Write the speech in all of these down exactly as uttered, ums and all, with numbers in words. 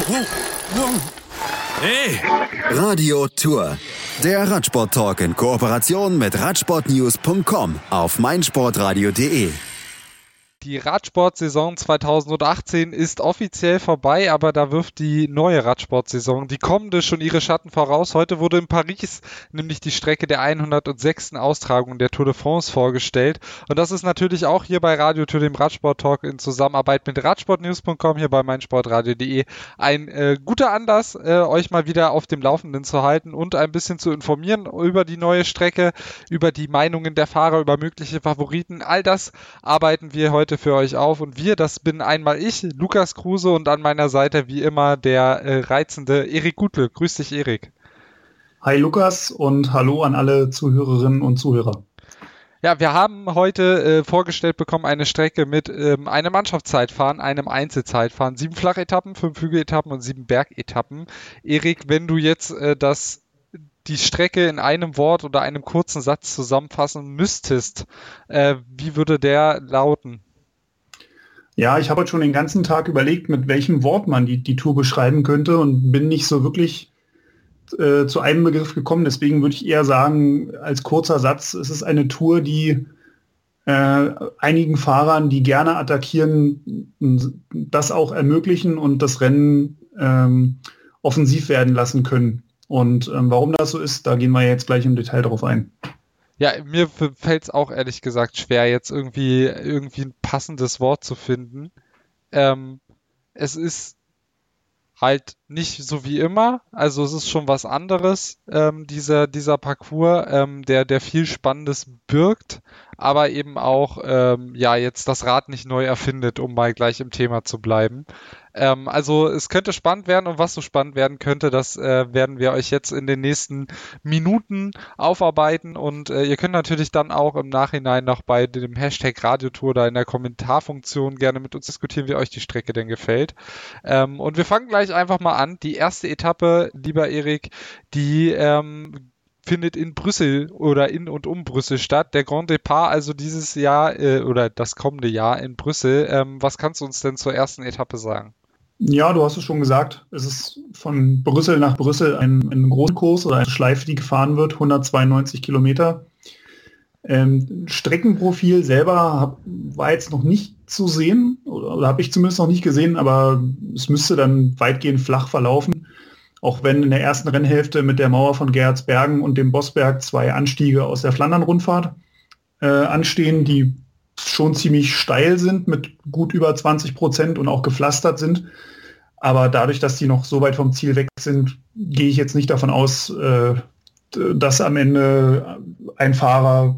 Hey! Radio Tour. Der Radsport-Talk in Kooperation mit radsportnews punkt com auf meinsportradio punkt de. Die Radsportsaison zweitausendachtzehn ist offiziell vorbei, aber da wirft die neue Radsportsaison, die kommende, schon ihre Schatten voraus. Heute wurde in Paris nämlich die Strecke der hundertsechsten Austragung der Tour de France vorgestellt. Und das ist natürlich auch hier bei Radio Tour, dem Radsport-Talk in Zusammenarbeit mit radsportnews punkt com, hier bei meinsportradio punkt de, ein äh, guter Anlass, äh, euch mal wieder auf dem Laufenden zu halten und ein bisschen zu informieren über die neue Strecke, über die Meinungen der Fahrer, über mögliche Favoriten. All das arbeiten wir heute für euch auf, und wir, das bin einmal ich, Lukas Kruse, und an meiner Seite wie immer der äh, reizende Erik Gutle. Grüß dich, Erik. Hi Lukas und hallo an alle Zuhörerinnen und Zuhörer. Ja, wir haben heute äh, vorgestellt bekommen eine Strecke mit ähm, einem Mannschaftszeitfahren, einem Einzelzeitfahren, sieben Flachetappen, fünf Hügeletappen und sieben Bergetappen. Erik, wenn du jetzt äh, das die Strecke in einem Wort oder einem kurzen Satz zusammenfassen müsstest, äh, wie würde der lauten? Ja, ich habe heute schon den ganzen Tag überlegt, mit welchem Wort man die, die Tour beschreiben könnte, und bin nicht so wirklich äh, zu einem Begriff gekommen. Deswegen würde ich eher sagen, als kurzer Satz, es ist eine Tour, die äh, einigen Fahrern, die gerne attackieren, das auch ermöglichen und das Rennen ähm, offensiv werden lassen können. Und ähm, warum das so ist, da gehen wir jetzt gleich im Detail drauf ein. Ja, mir fällt es auch ehrlich gesagt schwer, jetzt irgendwie irgendwie ein passendes Wort zu finden. Ähm, es ist halt nicht so wie immer, also es ist schon was anderes, ähm, dieser dieser Parcours, ähm, der der viel Spannendes birgt, aber eben auch ähm, ja jetzt das Rad nicht neu erfindet, um mal gleich im Thema zu bleiben. Ähm, also es könnte spannend werden, und was so spannend werden könnte, das äh, werden wir euch jetzt in den nächsten Minuten aufarbeiten, und äh, ihr könnt natürlich dann auch im Nachhinein noch bei dem Hashtag Radiotour oder in der Kommentarfunktion gerne mit uns diskutieren, wie euch die Strecke denn gefällt. Ähm, und wir fangen gleich einfach mal an. Die erste Etappe, lieber Erik, die ähm, findet in Brüssel oder in und um Brüssel statt. Der Grand Départ also dieses Jahr äh, oder das kommende Jahr in Brüssel. Ähm, was kannst du uns denn zur ersten Etappe sagen? Ja, du hast es schon gesagt. Es ist von Brüssel nach Brüssel ein, ein Großkurs oder eine Schleife, die gefahren wird, hundertzweiundneunzig Kilometer. Ähm, Streckenprofil selber hab, war jetzt noch nicht zu sehen, oder, oder habe ich zumindest noch nicht gesehen, aber es müsste dann weitgehend flach verlaufen. Auch wenn in der ersten Rennhälfte mit der Mauer von Gerardsbergen und dem Bossberg zwei Anstiege aus der Flandern-Rundfahrt äh, anstehen, die schon ziemlich steil sind, mit gut über zwanzig Prozent und auch gepflastert sind. Aber dadurch, dass die noch so weit vom Ziel weg sind, gehe ich jetzt nicht davon aus, äh, dass am Ende ein Fahrer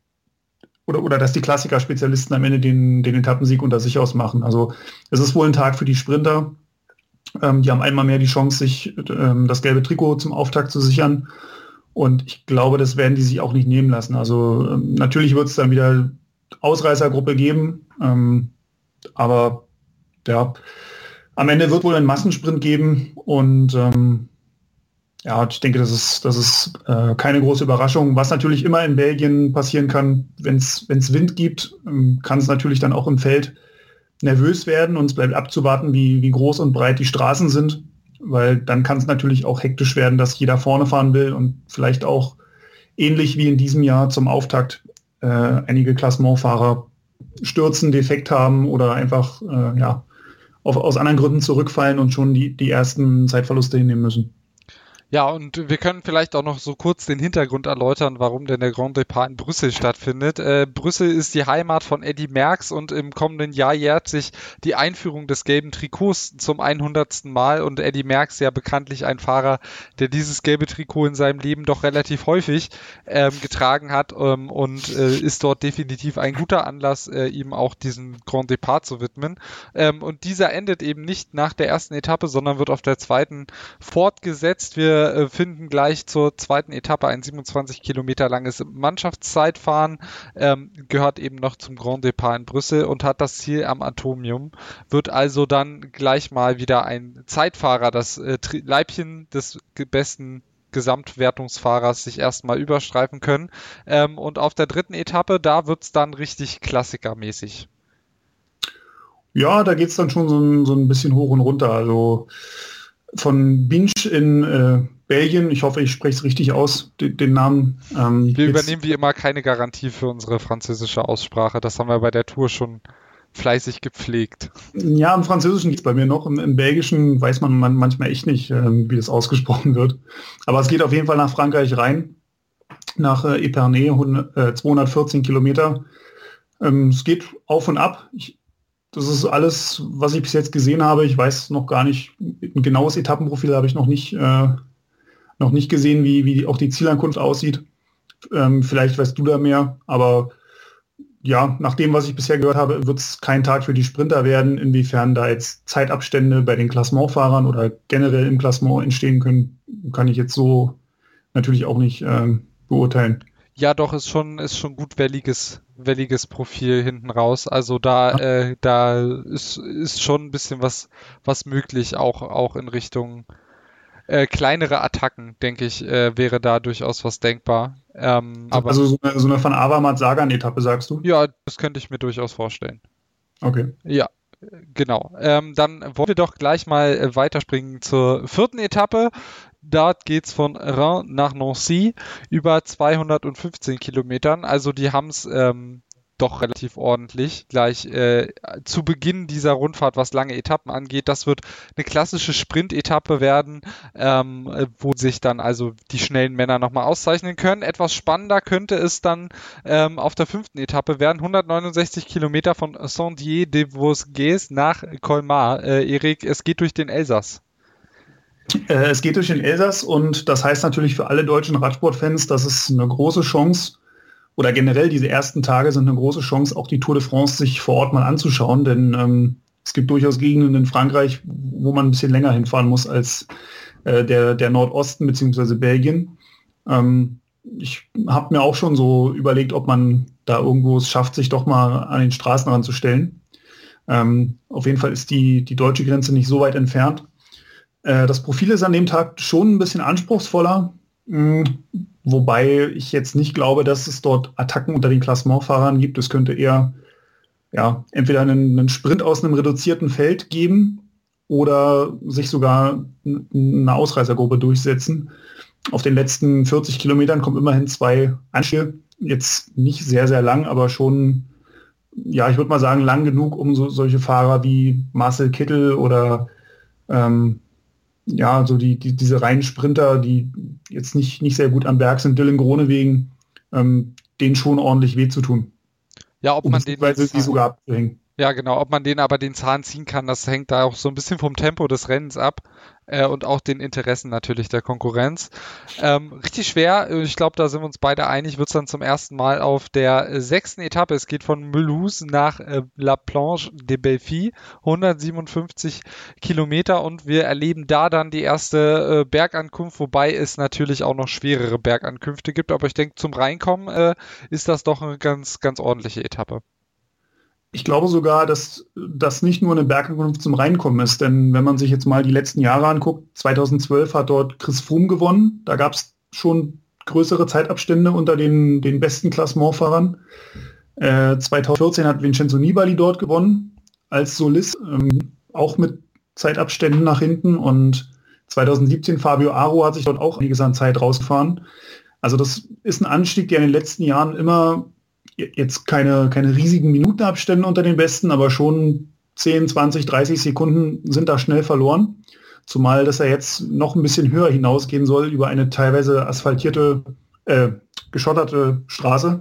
oder, oder dass die Klassiker-Spezialisten am Ende den, den Etappensieg unter sich ausmachen. Also es ist wohl ein Tag für die Sprinter. Ähm, die haben einmal mehr die Chance, sich ähm, das gelbe Trikot zum Auftakt zu sichern. Und ich glaube, das werden die sich auch nicht nehmen lassen. Also ähm, natürlich wird es dann wieder Ausreißergruppe geben. Ähm, aber ja, am Ende wird wohl ein Massensprint geben. Und ähm, ja, ich denke, das ist, das ist äh, keine große Überraschung. Was natürlich immer in Belgien passieren kann, wenn es Wind gibt, ähm, kann es natürlich dann auch im Feld nervös werden, und es bleibt abzuwarten, wie, wie groß und breit die Straßen sind, weil dann kann es natürlich auch hektisch werden, dass jeder vorne fahren will und vielleicht auch ähnlich wie in diesem Jahr zum Auftakt äh, einige Klassementfahrer stürzen, defekt haben oder einfach äh, ja, auf, aus anderen Gründen zurückfallen und schon die, die ersten Zeitverluste hinnehmen müssen. Ja, und wir können vielleicht auch noch so kurz den Hintergrund erläutern, warum denn der Grand Départ in Brüssel stattfindet. Äh, Brüssel ist die Heimat von Eddy Merckx, und im kommenden Jahr jährt sich die Einführung des gelben Trikots zum hundertsten Mal, und Eddy Merckx ja bekanntlich ein Fahrer, der dieses gelbe Trikot in seinem Leben doch relativ häufig ähm, getragen hat, ähm, und äh, ist dort definitiv ein guter Anlass, äh, ihm auch diesen Grand Départ zu widmen. Ähm, und dieser endet eben nicht nach der ersten Etappe, sondern wird auf der zweiten fortgesetzt. Wir Wir finden gleich zur zweiten Etappe ein siebenundzwanzig Kilometer langes Mannschaftszeitfahren, ähm, gehört eben noch zum Grand Départ in Brüssel und hat das Ziel am Atomium. Wird also dann gleich mal wieder ein Zeitfahrer, das äh, Leibchen des besten Gesamtwertungsfahrers, sich erstmal überstreifen können. Ähm, und auf der dritten Etappe, da wird es dann richtig klassikermäßig. Ja, da geht es dann schon so ein, so ein bisschen hoch und runter. Also von Binche in äh, Belgien. Ich hoffe, ich spreche es richtig aus, den, den Namen. Ähm, wir übernehmen wie immer keine Garantie für unsere französische Aussprache. Das haben wir bei der Tour schon fleißig gepflegt. Ja, im Französischen geht es bei mir noch. Im, Im Belgischen weiß man, man manchmal echt nicht, äh, wie das ausgesprochen wird. Aber es geht auf jeden Fall nach Frankreich rein, nach äh, Epernay, hundert, äh, zweihundertvierzehn Kilometer. Ähm, es geht auf und ab. Ich, das ist alles, was ich bis jetzt gesehen habe. Ich weiß noch gar nicht, ein genaues Etappenprofil habe ich noch nicht, äh, noch nicht gesehen, wie, wie die, auch die Zielankunft aussieht. Ähm, vielleicht weißt du da mehr, aber ja, nach dem, was ich bisher gehört habe, wird es kein Tag für die Sprinter werden. Inwiefern da jetzt Zeitabstände bei den Klassementfahrern oder generell im Klassement entstehen können, kann ich jetzt so natürlich auch nicht ähm, beurteilen. Ja, doch, ist schon, ist schon gut welliges, welliges Profil hinten raus. Also da, ja. äh, da ist, ist schon ein bisschen was, was möglich, auch, auch in Richtung äh, kleinere Attacken, denke ich, äh, wäre da durchaus was denkbar. Ähm, also aber, so eine, so eine Van Avermaet-Sagan-Etappe, sagst du? Ja, das könnte ich mir durchaus vorstellen. Okay. Ja, genau. Ähm, dann wollen wir doch gleich mal äh, weiterspringen zur vierten Etappe. Dort geht's von Reims nach Nancy über zweihundertfünfzehn Kilometern. Also die haben es ähm, doch relativ ordentlich gleich äh, zu Beginn dieser Rundfahrt, was lange Etappen angeht. Das wird eine klassische Sprint-Etappe werden, ähm, wo sich dann also die schnellen Männer nochmal auszeichnen können. Etwas spannender könnte es dann ähm, auf der fünften Etappe werden. hundertneunundsechzig Kilometer von Saint-Dié-de-Vosges nach Colmar. Äh, Erik, es geht durch den Elsass. Äh, es geht durch den Elsass und das heißt natürlich für alle deutschen Radsportfans, dass es eine große Chance oder generell diese ersten Tage sind eine große Chance, auch die Tour de France sich vor Ort mal anzuschauen, denn ähm, es gibt durchaus Gegenden in Frankreich, wo man ein bisschen länger hinfahren muss als äh, der, der Nordosten bzw. Belgien. Ähm, ich habe mir auch schon so überlegt, ob man da irgendwo es schafft, sich doch mal an den Straßen ranzustellen. Ähm, auf jeden Fall ist die, die deutsche Grenze nicht so weit entfernt. Äh, das Profil ist an dem Tag schon ein bisschen anspruchsvoller, mh, wobei ich jetzt nicht glaube, dass es dort Attacken unter den Klassementfahrern gibt. Es könnte eher ja, entweder einen, einen Sprint aus einem reduzierten Feld geben oder sich sogar eine Ausreißergruppe durchsetzen. Auf den letzten vierzig Kilometern kommen immerhin zwei Anstiege. Jetzt nicht sehr, sehr lang, aber schon, ja, ich würde mal sagen, lang genug, um so, solche Fahrer wie Marcel Kittel oder ähm, ja, so die, die, diese reinen Sprinter, die jetzt nicht, nicht sehr gut am Berg sind, Dylan Groenewegen, ähm, denen schon ordentlich weh zu tun. Ja, ob man den die sogar abzuhängen. Ja, genau, ob man denen aber den Zahn ziehen kann, das hängt da auch so ein bisschen vom Tempo des Rennens ab äh, und auch den Interessen natürlich der Konkurrenz. Ähm, richtig schwer, ich glaube, da sind wir uns beide einig, wird es dann zum ersten Mal auf der äh, sechsten Etappe. Es geht von Mulhouse nach äh, La Planche de Belfi, hundertsiebenundfünfzig Kilometer und wir erleben da dann die erste äh, Bergankunft, wobei es natürlich auch noch schwerere Bergankünfte gibt, aber ich denke, zum Reinkommen äh, ist das doch eine ganz, ganz ordentliche Etappe. Ich glaube sogar, dass das nicht nur eine Bergankunft zum Reinkommen ist, denn wenn man sich jetzt mal die letzten Jahre anguckt, zweitausendzwölf hat dort Chris Froome gewonnen, da gab es schon größere Zeitabstände unter den, den besten Klassementfahrern. Äh, zweitausendvierzehn hat Vincenzo Nibali dort gewonnen, als Solist, ähm, auch mit Zeitabständen nach hinten und zweitausendsiebzehn Fabio Aru hat sich dort auch einiges an Zeit rausgefahren. Also das ist ein Anstieg, der in den letzten Jahren immer jetzt keine, keine riesigen Minutenabstände unter den Besten, aber schon zehn, zwanzig, dreißig Sekunden sind da schnell verloren. Zumal, dass er jetzt noch ein bisschen höher hinausgehen soll über eine teilweise asphaltierte, äh, geschotterte Straße.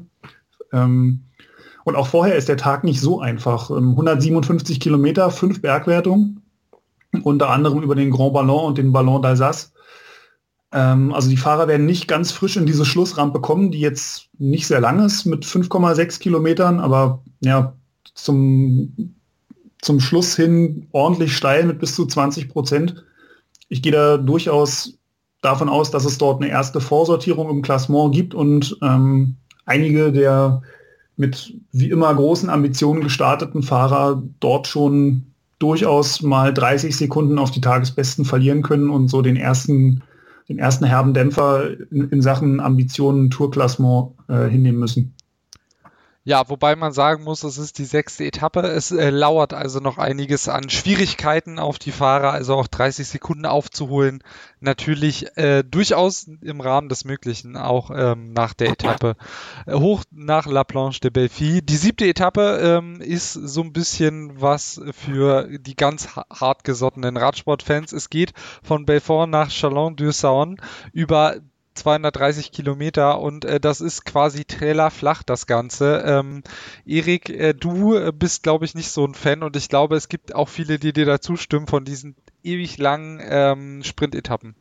Ähm, und auch vorher ist der Tag nicht so einfach. Ähm, hundertsiebenundfünfzig Kilometer, fünf Bergwertungen, unter anderem über den Grand Ballon und den Ballon d'Alsace. Also die Fahrer werden nicht ganz frisch in diese Schlussrampe kommen, die jetzt nicht sehr lang ist, mit fünf Komma sechs Kilometern, aber ja, zum, zum Schluss hin ordentlich steil mit bis zu zwanzig Prozent. Ich gehe da durchaus davon aus, dass es dort eine erste Vorsortierung im Klassement gibt und ähm, einige der mit wie immer großen Ambitionen gestarteten Fahrer dort schon durchaus mal dreißig Sekunden auf die Tagesbesten verlieren können und so den ersten den ersten herben Dämpfer in, in Sachen Ambitionen Tourklassement äh, hinnehmen müssen. Ja, wobei man sagen muss, es ist die sechste Etappe. Es äh, lauert also noch einiges an Schwierigkeiten auf die Fahrer, also auch dreißig Sekunden aufzuholen. Natürlich äh, durchaus im Rahmen des Möglichen, auch ähm, nach der Etappe äh, hoch nach La Planche de Belfi. Die siebte Etappe ähm, ist so ein bisschen was für die ganz ha- hartgesottenen Radsportfans. Es geht von Belfort nach Chalon-sur-Saône über zweihundertdreißig Kilometer und äh, das ist quasi trailerflach, das Ganze. Ähm, Erik, äh, du äh, bist, glaube ich, nicht so ein Fan und ich glaube, es gibt auch viele, die dir dazu stimmen von diesen ewig langen ähm, Sprintetappen.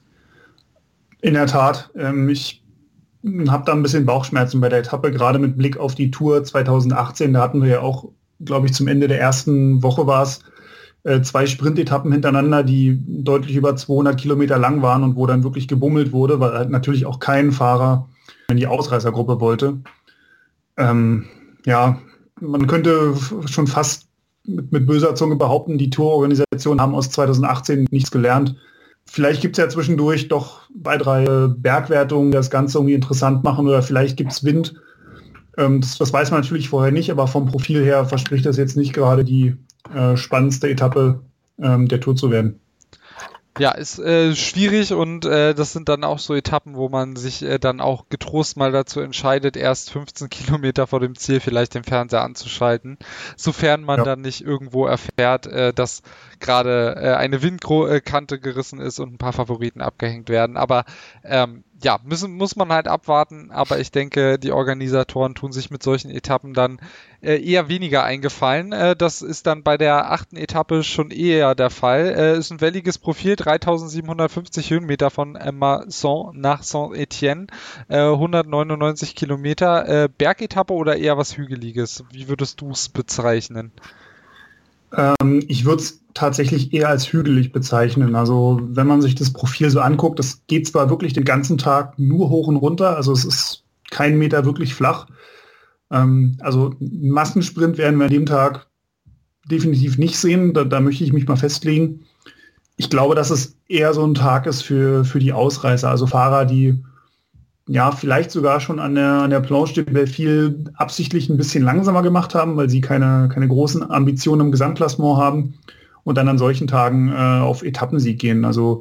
In der Tat. Ähm, ich habe da ein bisschen Bauchschmerzen bei der Etappe, gerade mit Blick auf die Tour zwanzig achtzehn. Da hatten wir ja auch, glaube ich, zum Ende der ersten Woche war es, zwei Sprintetappen hintereinander, die deutlich über zweihundert Kilometer lang waren und wo dann wirklich gebummelt wurde, weil halt natürlich auch kein Fahrer in die Ausreißergruppe wollte. Ähm, ja, man könnte schon fast mit, mit böser Zunge behaupten, die Tourorganisationen haben aus zwanzig achtzehn nichts gelernt. Vielleicht gibt es ja zwischendurch doch zwei, drei Bergwertungen, die das Ganze irgendwie interessant machen, oder vielleicht gibt es Wind. Ähm, das, das weiß man natürlich vorher nicht, aber vom Profil her verspricht das jetzt nicht gerade die Äh, spannendste Etappe ähm, der Tour zu werden. Ja, ist äh, schwierig und äh, das sind dann auch so Etappen, wo man sich äh, dann auch getrost mal dazu entscheidet, erst fünfzehn Kilometer vor dem Ziel vielleicht den Fernseher anzuschalten, sofern man ja. dann nicht irgendwo erfährt, äh, dass gerade äh, eine Windkante gerissen ist und ein paar Favoriten abgehängt werden. Aber ähm, ja, müssen, muss man halt abwarten, aber ich denke, die Organisatoren tun sich mit solchen Etappen dann äh, eher weniger eingefallen. Äh, das ist dann bei der achten Etappe schon eher der Fall. Äh, ist ein welliges Profil, dreitausendsiebenhundertfünfzig Höhenmeter von äh, Masson nach Saint-Étienne, äh, hundertneunundneunzig Kilometer. Äh, Bergetappe oder eher was Hügeliges? Wie würdest du es bezeichnen? Ähm, ich würde es tatsächlich eher als hügelig bezeichnen. Also wenn man sich das Profil so anguckt, das geht zwar wirklich den ganzen Tag nur hoch und runter, also es ist kein Meter wirklich flach. Ähm, also einen Massensprint werden wir an dem Tag definitiv nicht sehen, da, da möchte ich mich mal festlegen. Ich glaube, dass es eher so ein Tag ist für, für die Ausreißer, also Fahrer, die ja vielleicht sogar schon an der, an der Planche de Belfi absichtlich ein bisschen langsamer gemacht haben, weil sie keine, keine großen Ambitionen im Gesamtklassement haben und dann an solchen Tagen äh, auf Etappensieg gehen. Also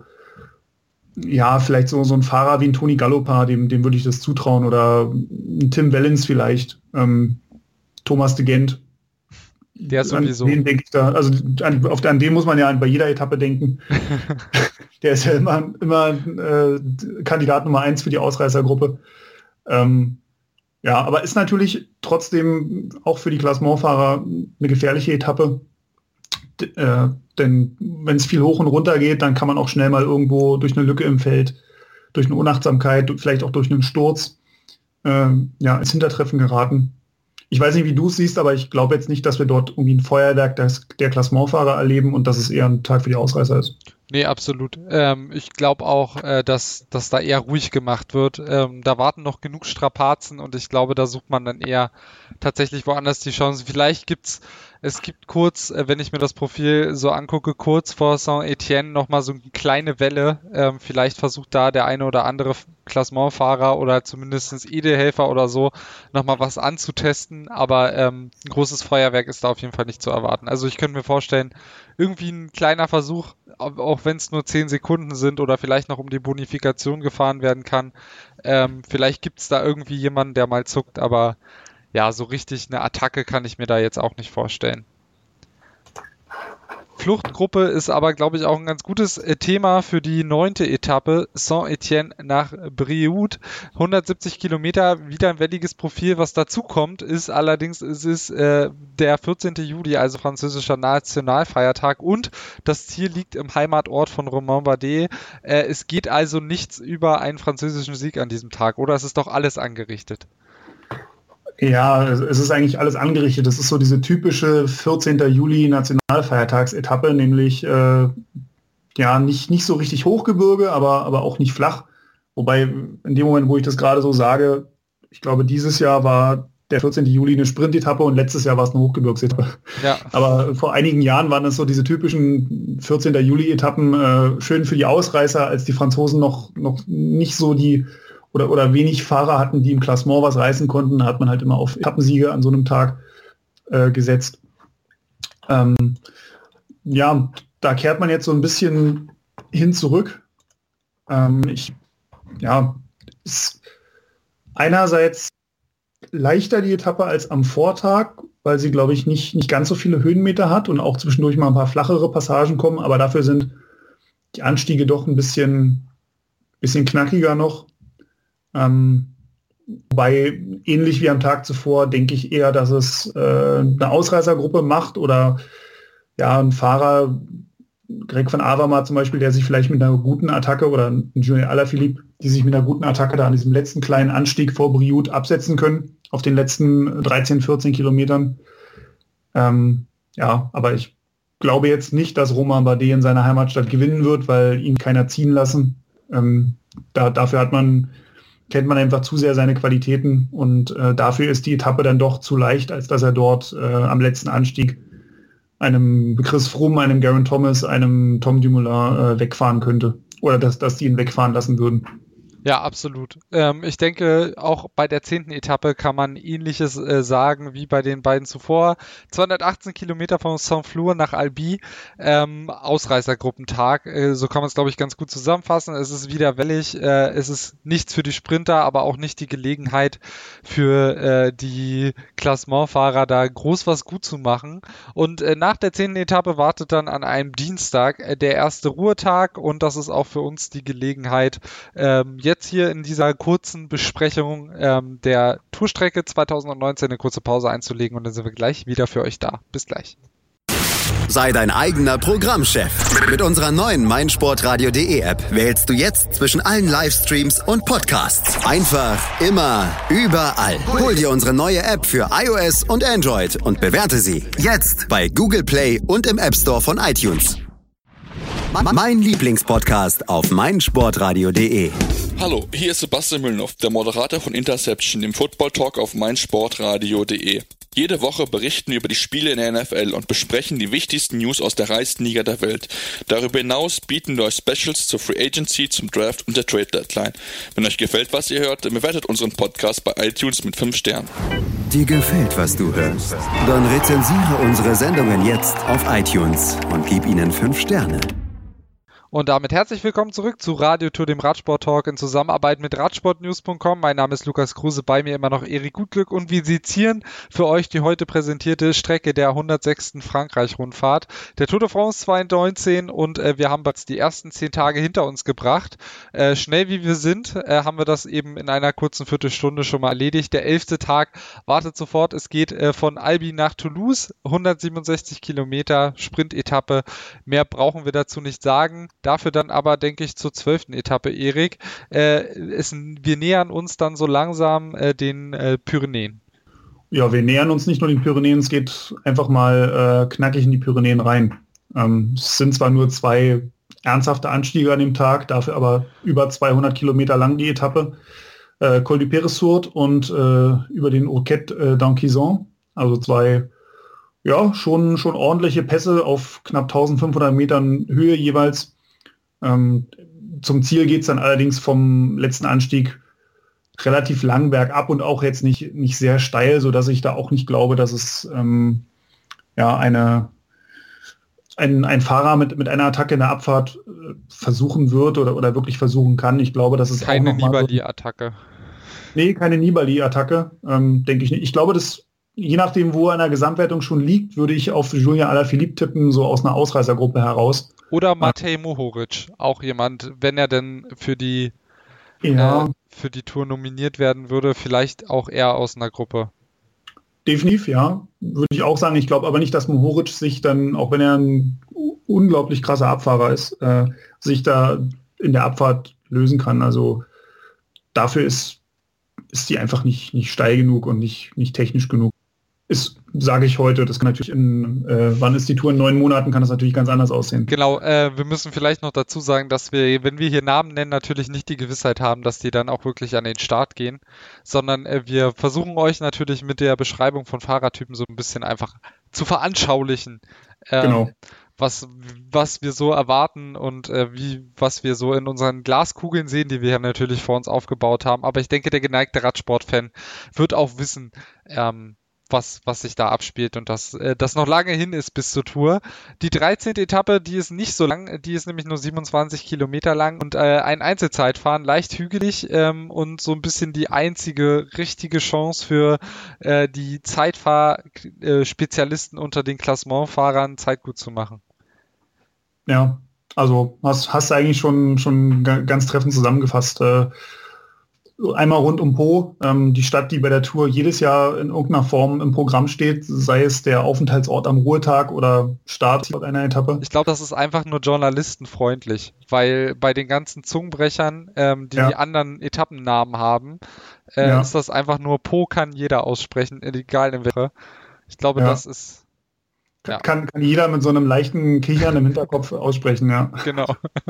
ja, vielleicht so, so ein Fahrer wie ein Toni Gallopard, dem, dem würde ich das zutrauen, oder ein Tim Wellens vielleicht, ähm, Thomas de Gent. Der sowieso. An den denke ich da, also an, auf, an den muss man ja bei jeder Etappe denken. Der ist ja immer, immer äh, Kandidat Nummer eins für die Ausreißergruppe. Ähm, ja, aber ist natürlich trotzdem auch für die Klassementfahrer eine gefährliche Etappe. D- äh, denn wenn es viel hoch und runter geht, dann kann man auch schnell mal irgendwo durch eine Lücke im Feld, durch eine Unachtsamkeit, vielleicht auch durch einen Sturz, äh, ja, ins Hintertreffen geraten. Ich weiß nicht, wie du es siehst, aber ich glaube jetzt nicht, dass wir dort irgendwie ein Feuerwerk der, der Klassementfahrer erleben und dass es eher ein Tag für die Ausreißer ist. Nee, absolut. Ähm, ich glaube auch, äh, dass, dass da eher ruhig gemacht wird. Ähm, da warten noch genug Strapazen und ich glaube, da sucht man dann eher tatsächlich woanders die Chance. Vielleicht gibt's, es gibt kurz, äh, wenn ich mir das Profil so angucke, kurz vor Saint-Étienne nochmal so eine kleine Welle. Ähm, vielleicht versucht da der eine oder andere Klassementfahrer oder zumindest Edelhelfer oder so nochmal was anzutesten, aber ähm, ein großes Feuerwerk ist da auf jeden Fall nicht zu erwarten. Also ich könnte mir vorstellen, irgendwie ein kleiner Versuch, auch wenn es nur zehn Sekunden sind oder vielleicht noch um die Bonifikation gefahren werden kann. Ähm, vielleicht gibt es da irgendwie jemanden, der mal zuckt, aber ja, so richtig eine Attacke kann ich mir da jetzt auch nicht vorstellen. Fluchtgruppe ist aber, glaube ich, auch ein ganz gutes äh, Thema für die neunte Etappe, Saint-Étienne nach Brioude. hundertsiebzig Kilometer, wieder ein welliges Profil. Was dazu kommt, ist allerdings, es ist äh, der vierzehnten Juli, also französischer Nationalfeiertag, und das Ziel liegt im Heimatort von Romain Bardet. Äh, es geht also nichts über einen französischen Sieg an diesem Tag, oder? Es ist doch alles angerichtet. Ja, es ist eigentlich alles angerichtet. Das ist so diese typische vierzehnten Juli Nationalfeiertagsetappe, nämlich äh, ja nicht, nicht so richtig Hochgebirge, aber, aber auch nicht flach. Wobei in dem Moment, wo ich das gerade so sage, ich glaube, dieses Jahr war der vierzehnten Juli eine Sprintetappe und letztes Jahr war es eine Hochgebirgsetappe. Ja. Aber vor einigen Jahren waren es so diese typischen vierzehnten Juli-Etappen, äh, schön für die Ausreißer, als die Franzosen noch, noch nicht so die oder, oder wenig Fahrer hatten, die im Klassement was reißen konnten. Da hat man halt immer auf Etappensiege an so einem Tag äh, gesetzt. Ähm, ja, da kehrt man jetzt so ein bisschen hin zurück. Ähm, ich, ja, ist einerseits leichter die Etappe als am Vortag, weil sie, glaube ich, nicht, nicht ganz so viele Höhenmeter hat und auch zwischendurch mal ein paar flachere Passagen kommen, aber dafür sind die Anstiege doch ein bisschen, bisschen knackiger noch. Ähm, wobei, ähnlich wie am Tag zuvor, denke ich eher, dass es äh, eine Ausreißergruppe macht oder ja, ein Fahrer, Greg van Avermaet zum Beispiel, der sich vielleicht mit einer guten Attacke oder ein Julien Alaphilippe, die sich mit einer guten Attacke da an diesem letzten kleinen Anstieg vor Brioude absetzen können, auf den letzten dreizehn, vierzehn Kilometern. Ähm, ja, aber ich glaube jetzt nicht, dass Romain Bardet in seiner Heimatstadt gewinnen wird, weil ihn keiner ziehen lassen. Ähm, da, dafür hat man, kennt man einfach zu sehr seine Qualitäten und äh, dafür ist die Etappe dann doch zu leicht, als dass er dort äh, am letzten Anstieg einem Chris Froome, einem Geraint Thomas, einem Tom Dumoulin äh, wegfahren könnte. Oder dass, dass die ihn wegfahren lassen würden. Ja, absolut. Ähm, ich denke, auch bei der zehnten Etappe kann man Ähnliches äh, sagen wie bei den beiden zuvor. zweihundertachtzehn Kilometer von Saint-Flour nach Albi, ähm, Ausreißergruppentag. Äh, so kann man es, glaube ich, ganz gut zusammenfassen. Es ist wieder wellig. Äh, es ist nichts für die Sprinter, aber auch nicht die Gelegenheit für äh, die Klassementfahrer, da groß was gut zu machen. Und äh, nach der zehnten Etappe wartet dann an einem Dienstag äh, der erste Ruhetag und das ist auch für uns die Gelegenheit, ähm, jetzt hier in dieser kurzen Besprechung ähm, der Tourstrecke zweitausendneunzehn eine kurze Pause einzulegen und dann sind wir gleich wieder für euch da. Bis gleich. Sei dein eigener Programmchef. Mit unserer neuen meinsportradio.de App wählst du jetzt zwischen allen Livestreams und Podcasts. Einfach, immer, überall. Hol dir unsere neue App für iOS und Android und bewerte sie jetzt bei Google Play und im App Store von iTunes. Mein Lieblingspodcast auf meinsportradio.de. Hallo, hier ist Sebastian Mühlenhoff, der Moderator von Interception, dem Football Talk auf meinsportradio.de. Jede Woche berichten wir über die Spiele in der N F L und besprechen die wichtigsten News aus der reichsten Liga der Welt. Darüber hinaus bieten wir euch Specials zur Free Agency, zum Draft und der Trade Deadline. Wenn euch gefällt, was ihr hört, dann bewertet unseren Podcast bei iTunes mit fünf Sternen. Dir gefällt, was du hörst? Dann rezensiere unsere Sendungen jetzt auf iTunes und gib ihnen fünf Sterne. Und damit herzlich willkommen zurück zu Radio Tour, dem Radsport-Talk in Zusammenarbeit mit radsportnews punkt com. Mein Name ist Lukas Kruse, bei mir immer noch Erik Gutglück und wir sezieren für euch die heute präsentierte Strecke der hundertsechsten Frankreich-Rundfahrt, der Tour de France zweitausendneunzehn und äh, wir haben bereits die ersten zehn Tage hinter uns gebracht. Äh, schnell wie wir sind, äh, haben wir das eben in einer kurzen Viertelstunde schon mal erledigt. Der elfte Tag wartet sofort, es geht äh, von Albi nach Toulouse, hundertsiebenundsechzig Kilometer Sprint-Etappe, mehr brauchen wir dazu nicht sagen. Dafür dann aber, denke ich, zur zwölften Etappe, Erik. Äh, es, wir nähern uns dann so langsam äh, den äh, Pyrenäen. Ja, wir nähern uns nicht nur den Pyrenäen, es geht einfach mal äh, knackig in die Pyrenäen rein. Ähm, es sind zwar nur zwei ernsthafte Anstiege an dem Tag, dafür aber über zweihundert Kilometer lang die Etappe. Äh, Col du Peyresourde und äh, über den Roquette äh, d'Anquizan, also zwei ja, schon, schon ordentliche Pässe auf knapp eintausendfünfhundert Metern Höhe jeweils. Ähm, zum Ziel geht es dann allerdings vom letzten Anstieg relativ lang bergab und auch jetzt nicht, nicht sehr steil, sodass ich da auch nicht glaube, dass es ähm, ja, eine, ein, ein Fahrer mit, mit einer Attacke in der Abfahrt äh, versuchen wird oder, oder wirklich versuchen kann. Ich glaube, dass es keine auch noch Nibali-Attacke. Nee, keine Nibali-Attacke, ähm, denke ich nicht. Ich glaube, dass je nachdem, wo er in der Gesamtwertung schon liegt, würde ich auf Julien Alaphilippe tippen, so aus einer Ausreißergruppe heraus. Oder Matej Mohoric, auch jemand, wenn er denn für die, ja. äh, für die Tour nominiert werden würde, vielleicht auch eher aus einer Gruppe. Definitiv, ja. Würde ich auch sagen. Ich glaube aber nicht, dass Mohoric sich dann, auch wenn er ein unglaublich krasser Abfahrer ist, äh, sich da in der Abfahrt lösen kann. Also dafür ist, ist die einfach nicht, nicht steil genug und nicht, nicht technisch genug. Ist, sage ich heute, das kann natürlich in, äh, wann ist die Tour? In neun Monaten kann das natürlich ganz anders aussehen. Genau, äh, wir müssen vielleicht noch dazu sagen, dass wir, wenn wir hier Namen nennen, natürlich nicht die Gewissheit haben, dass die dann auch wirklich an den Start gehen, sondern äh, wir versuchen euch natürlich mit der Beschreibung von Fahrertypen so ein bisschen einfach zu veranschaulichen, äh, genau. was, was wir so erwarten und äh, wie, was wir so in unseren Glaskugeln sehen, die wir ja natürlich vor uns aufgebaut haben. Aber ich denke, der geneigte Radsportfan wird auch wissen, ähm, was, was sich da abspielt und dass äh, das noch lange hin ist bis zur Tour. Die dreizehnte Etappe, die ist nicht so lang, die ist nämlich nur siebenundzwanzig Kilometer lang und äh, ein Einzelzeitfahren, leicht hügelig ähm, und so ein bisschen die einzige richtige Chance für äh, die Zeitfahr-Spezialisten unter den Klassementfahrern, Zeit gut zu machen. Ja, also hast, hast du eigentlich schon, schon ganz treffend zusammengefasst. Äh, Einmal rund um Po, ähm, die Stadt, die bei der Tour jedes Jahr in irgendeiner Form im Programm steht, sei es der Aufenthaltsort am Ruhetag oder Start einer Etappe. Ich glaube, das ist einfach nur journalistenfreundlich, weil bei den ganzen Zungenbrechern, ähm, die ja. die anderen Etappennamen haben, äh, ja. ist das einfach nur Po kann jeder aussprechen, egal in welcher. Ich glaube, ja. das ist... Ja. Kann, kann jeder mit so einem leichten Kichern im Hinterkopf aussprechen, ja. Genau.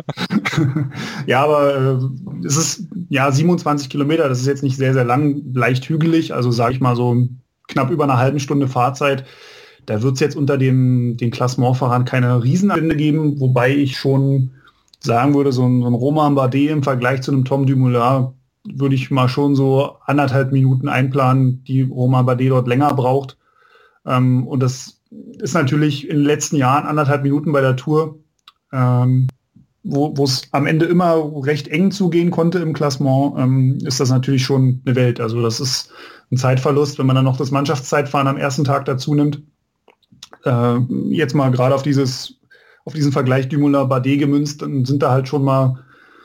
Ja, aber äh, es ist ja siebenundzwanzig Kilometer, das ist jetzt nicht sehr, sehr lang, leicht hügelig, also sage ich mal so knapp über eine halbe Stunde Fahrzeit. Da wird es jetzt unter dem, den Klassementfahrern keine Riesenabstände geben, wobei ich schon sagen würde, so ein, so ein Romain Bardet im Vergleich zu einem Tom Dumoulin würde ich mal schon so anderthalb Minuten einplanen, die Romain Bardet dort länger braucht. Ähm, und das ist natürlich in den letzten Jahren anderthalb Minuten bei der Tour, ähm, wo es am Ende immer recht eng zugehen konnte im Klassement, ähm, ist das natürlich schon eine Welt. Also das ist ein Zeitverlust, wenn man dann noch das Mannschaftszeitfahren am ersten Tag dazu nimmt. Äh, jetzt mal gerade auf dieses, auf diesen Vergleich Dumoulin-Bardet gemünzt, dann sind da halt schon mal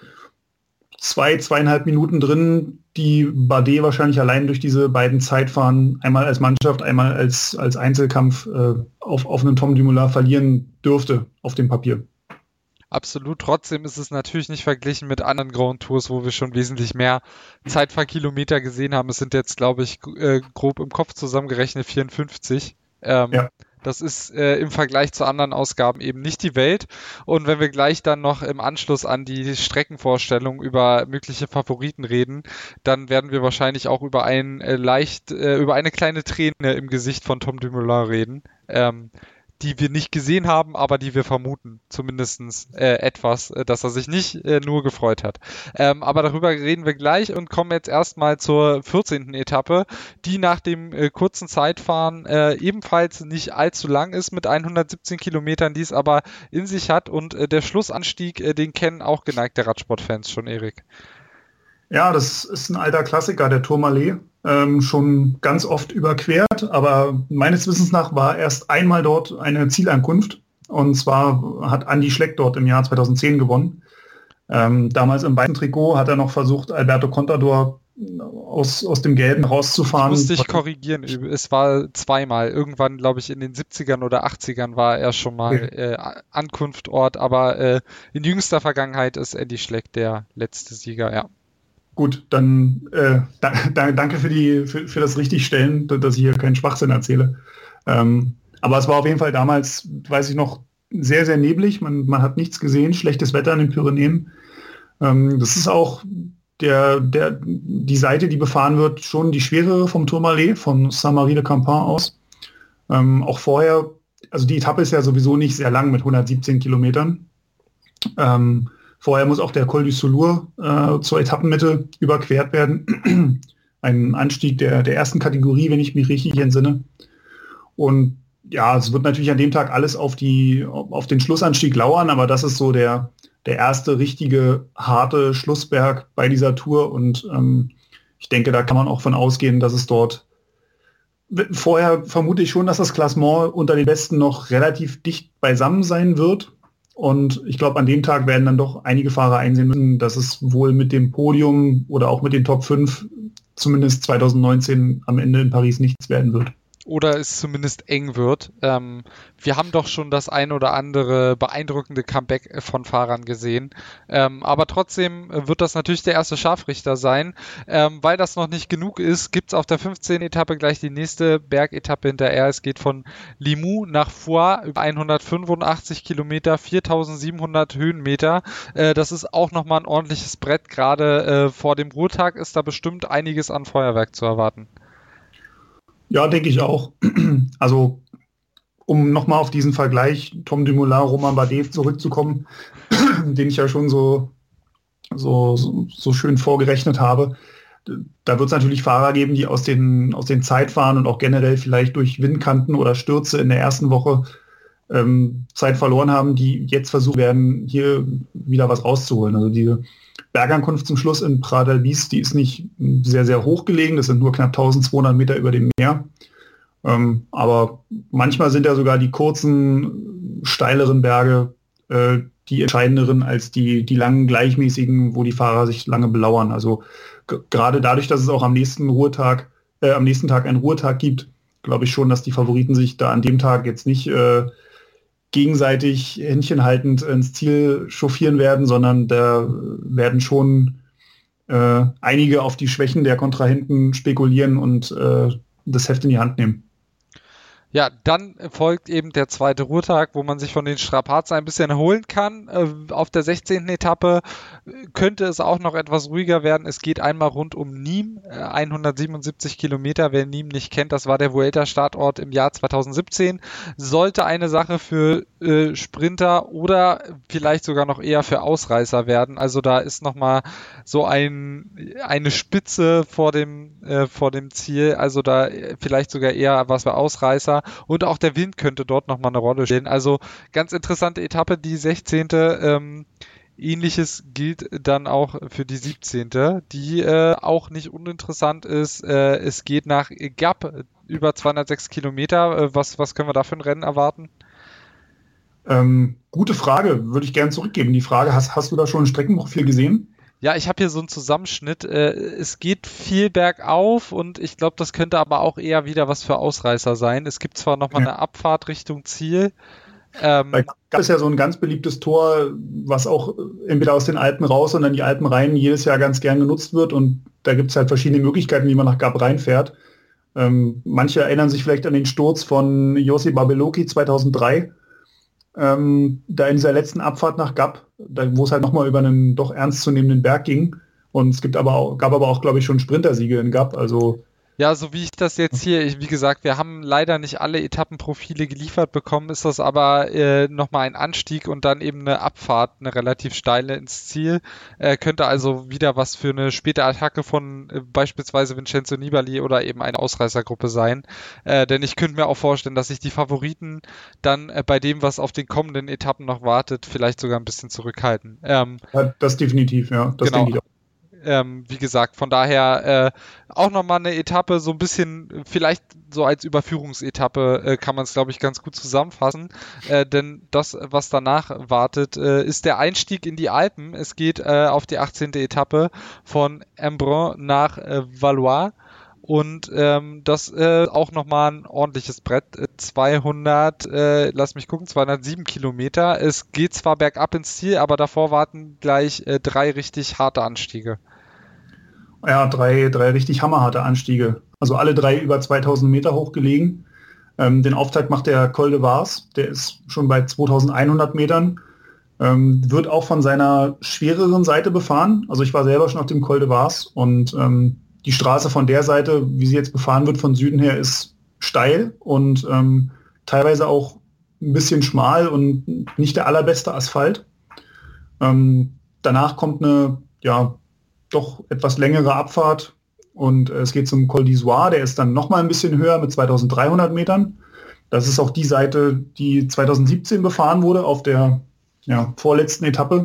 zwei, zweieinhalb Minuten drin, die Bardet wahrscheinlich allein durch diese beiden Zeitfahren, einmal als Mannschaft, einmal als, als Einzelkampf äh, auf, auf einen Tom Dumoulin verlieren dürfte auf dem Papier. Absolut. Trotzdem ist es natürlich nicht verglichen mit anderen Grand Tours, wo wir schon wesentlich mehr Zeitfahrkilometer gesehen haben. Es sind jetzt, glaube ich, äh, grob im Kopf zusammengerechnet vierundfünfzig. Ähm, ja. Das ist äh, im Vergleich zu anderen Ausgaben eben nicht die Welt. Und wenn wir gleich dann noch im Anschluss an die Streckenvorstellung über mögliche Favoriten reden, dann werden wir wahrscheinlich auch über ein äh, leicht, äh, über eine kleine Träne im Gesicht von Tom Dumoulin reden. Ähm, die wir nicht gesehen haben, aber die wir vermuten, zumindestens äh, etwas, äh, dass er sich nicht äh, nur gefreut hat. Ähm, aber darüber reden wir gleich und kommen jetzt erstmal zur vierzehnten Etappe, die nach dem äh, kurzen Zeitfahren äh, ebenfalls nicht allzu lang ist mit hundertsiebzehn Kilometern, die es aber in sich hat und äh, der Schlussanstieg, äh, den kennen auch geneigte Radsportfans schon, Erik. Ja, das ist ein alter Klassiker, der Tourmalet, ähm, schon ganz oft überquert, aber meines Wissens nach war erst einmal dort eine Zielankunft, und zwar hat Andi Schleck dort im Jahr zweitausendzehn gewonnen. Ähm, damals im weißen Trikot hat er noch versucht, Alberto Contador aus, aus dem Gelben rauszufahren. Ich muss dich korrigieren, es war zweimal, irgendwann glaube ich in den siebzigern oder achtzigern war er schon mal okay. äh, Ankunftort, aber äh, in jüngster Vergangenheit ist Andi Schleck der letzte Sieger, ja. Gut, dann äh, da, da, danke für, die, für, für das Richtigstellen, dass ich hier keinen Schwachsinn erzähle. Ähm, aber es war auf jeden Fall damals, weiß ich noch, sehr, sehr neblig. Man, man hat nichts gesehen, schlechtes Wetter in den Pyrenäen. Ähm, das ist auch der, der, die Seite, die befahren wird, schon die schwerere vom Tourmalet, von Saint-Marie-de-Campan aus. Ähm, auch vorher, also die Etappe ist ja sowieso nicht sehr lang mit hundertsiebzehn Kilometern. Ähm, Vorher muss auch der Col du Soulur äh, zur Etappenmitte überquert werden. Ein Anstieg der, der ersten Kategorie, wenn ich mich richtig entsinne. Und ja, es wird natürlich an dem Tag alles auf, die, auf den Schlussanstieg lauern, aber das ist so der, der erste richtige, harte Schlussberg bei dieser Tour. Und ähm, ich denke, da kann man auch von ausgehen, dass es dort... Vorher vermute ich schon, dass das Klassement unter den Besten noch relativ dicht beisammen sein wird. Und ich glaube, an dem Tag werden dann doch einige Fahrer einsehen müssen, dass es wohl mit dem Podium oder auch mit den Top fünf zumindest zweitausendneunzehn am Ende in Paris nichts werden wird. Oder es zumindest eng wird. Ähm, wir haben doch schon das ein oder andere beeindruckende Comeback von Fahrern gesehen. Ähm, aber trotzdem wird das natürlich der erste Scharfrichter sein. Ähm, weil das noch nicht genug ist, gibt es auf der fünfzehnten Etappe gleich die nächste Bergetappe hinterher. Es geht von Limoux nach Foix über hundertfünfundachtzig Kilometer, viertausendsiebenhundert Höhenmeter. Äh, das ist auch nochmal ein ordentliches Brett. Gerade äh, vor dem Ruhetag ist da bestimmt einiges an Feuerwerk zu erwarten. Ja, denke ich auch. Also um nochmal auf diesen Vergleich Tom Dumoulin, Romain Bardet zurückzukommen, den ich ja schon so, so, so, so schön vorgerechnet habe. Da wird es natürlich Fahrer geben, die aus den, aus den Zeitfahren und auch generell vielleicht durch Windkanten oder Stürze in der ersten Woche ähm, Zeit verloren haben, die jetzt versuchen werden, hier wieder was rauszuholen. Also diese Bergankunft zum Schluss in Prat d'Albis, die ist nicht sehr, sehr hoch gelegen. Das sind nur knapp eintausendzweihundert Meter über dem Meer. Ähm, aber manchmal sind ja sogar die kurzen, steileren Berge äh, die entscheidenderen als die, die langen, gleichmäßigen, wo die Fahrer sich lange belauern. Also g- gerade dadurch, dass es auch am nächsten Ruhetag, äh, am nächsten Tag einen Ruhetag gibt, glaube ich schon, dass die Favoriten sich da an dem Tag jetzt nicht äh, gegenseitig händchenhaltend ins Ziel chauffieren werden, sondern da werden schon äh, einige auf die Schwächen der Kontrahenten spekulieren und äh, das Heft in die Hand nehmen. Ja, dann folgt eben der zweite Ruhetag, wo man sich von den Strapazen ein bisschen erholen kann. Auf der sechzehnten Etappe könnte es auch noch etwas ruhiger werden. Es geht einmal rund um Nîmes, hundertsiebenundsiebzig Kilometer. Wer Nîmes nicht kennt, das war der Vuelta-Startort im Jahr zweitausendsiebzehn. Sollte eine Sache für äh, Sprinter oder vielleicht sogar noch eher für Ausreißer werden. Also da ist nochmal so ein, eine Spitze vor dem, äh, vor dem Ziel. Also da vielleicht sogar eher was für Ausreißer. Und auch der Wind könnte dort nochmal eine Rolle spielen. Also ganz interessante Etappe, die sechzehnte. Ähm, Ähnliches gilt dann auch für die siebzehnte, die äh, auch nicht uninteressant ist. Äh, es geht nach Gap über zweihundertsechs Kilometer. Äh, was, was können wir da für ein Rennen erwarten? Ähm, gute Frage, würde ich gerne zurückgeben. Die Frage, hast, hast du da schon ein Streckenprofil gesehen? Ja, ich habe hier so einen Zusammenschnitt. Äh, es geht viel bergauf und ich glaube, das könnte aber auch eher wieder was für Ausreißer sein. Es gibt zwar nochmal Ja. eine Abfahrt Richtung Ziel. Ähm, Weil Gap ist ja so ein ganz beliebtes Tor, was auch entweder aus den Alpen raus und dann die Alpen rein jedes Jahr ganz gern genutzt wird. Und da gibt es halt verschiedene Möglichkeiten, wie man nach Gap reinfährt. Ähm, manche erinnern sich vielleicht an den Sturz von Josip Babeloki zweitausenddrei. Ähm, da in dieser letzten Abfahrt nach Gap, da, wo es halt nochmal über einen doch ernstzunehmenden Berg ging. Und es gibt aber auch, gab aber auch, glaube ich, schon Sprintersiege in Gap. Also Ja, so wie ich das jetzt hier, ich, wie gesagt, wir haben leider nicht alle Etappenprofile geliefert bekommen, ist das aber äh, nochmal ein Anstieg und dann eben eine Abfahrt, eine relativ steile ins Ziel. Äh, könnte also wieder was für eine späte Attacke von äh, beispielsweise Vincenzo Nibali oder eben eine Ausreißergruppe sein. Äh, denn ich könnte mir auch vorstellen, dass sich die Favoriten dann äh, bei dem, was auf den kommenden Etappen noch wartet, vielleicht sogar ein bisschen zurückhalten. Ähm, ja, das definitiv, ja. Das Genau. denke ich auch. Ähm, wie gesagt, von daher äh, auch nochmal eine Etappe, so ein bisschen, vielleicht so als Überführungsetappe äh, kann man es, glaube ich, ganz gut zusammenfassen. Äh, denn das, was danach wartet, äh, ist der Einstieg in die Alpen. Es geht äh, auf die achtzehnte Etappe von Embrun nach äh, Valois. Und ähm, das äh, auch nochmal ein ordentliches Brett. zweihundert, äh, lass mich gucken, zweihundertsieben Kilometer. Es geht zwar bergab ins Ziel, aber davor warten gleich äh, drei richtig harte Anstiege. Ja, drei, drei richtig hammerharte Anstiege. Also alle drei über zweitausend Meter hoch gelegen. Ähm, den Auftakt macht der Col de Vars. Der ist schon bei zweitausendeinhundert Metern. Ähm, wird auch von seiner schwereren Seite befahren. Also ich war selber schon auf dem Col de Vars und ähm, die Straße von der Seite, wie sie jetzt befahren wird von Süden her, ist steil und ähm, teilweise auch ein bisschen schmal und nicht der allerbeste Asphalt. Ähm, danach kommt eine, ja, doch etwas längere Abfahrt und äh, es geht zum Col d'Izoire, der ist dann nochmal ein bisschen höher mit zweitausenddreihundert Metern. Das ist auch die Seite, die zweitausendsiebzehn befahren wurde auf der ja, vorletzten Etappe.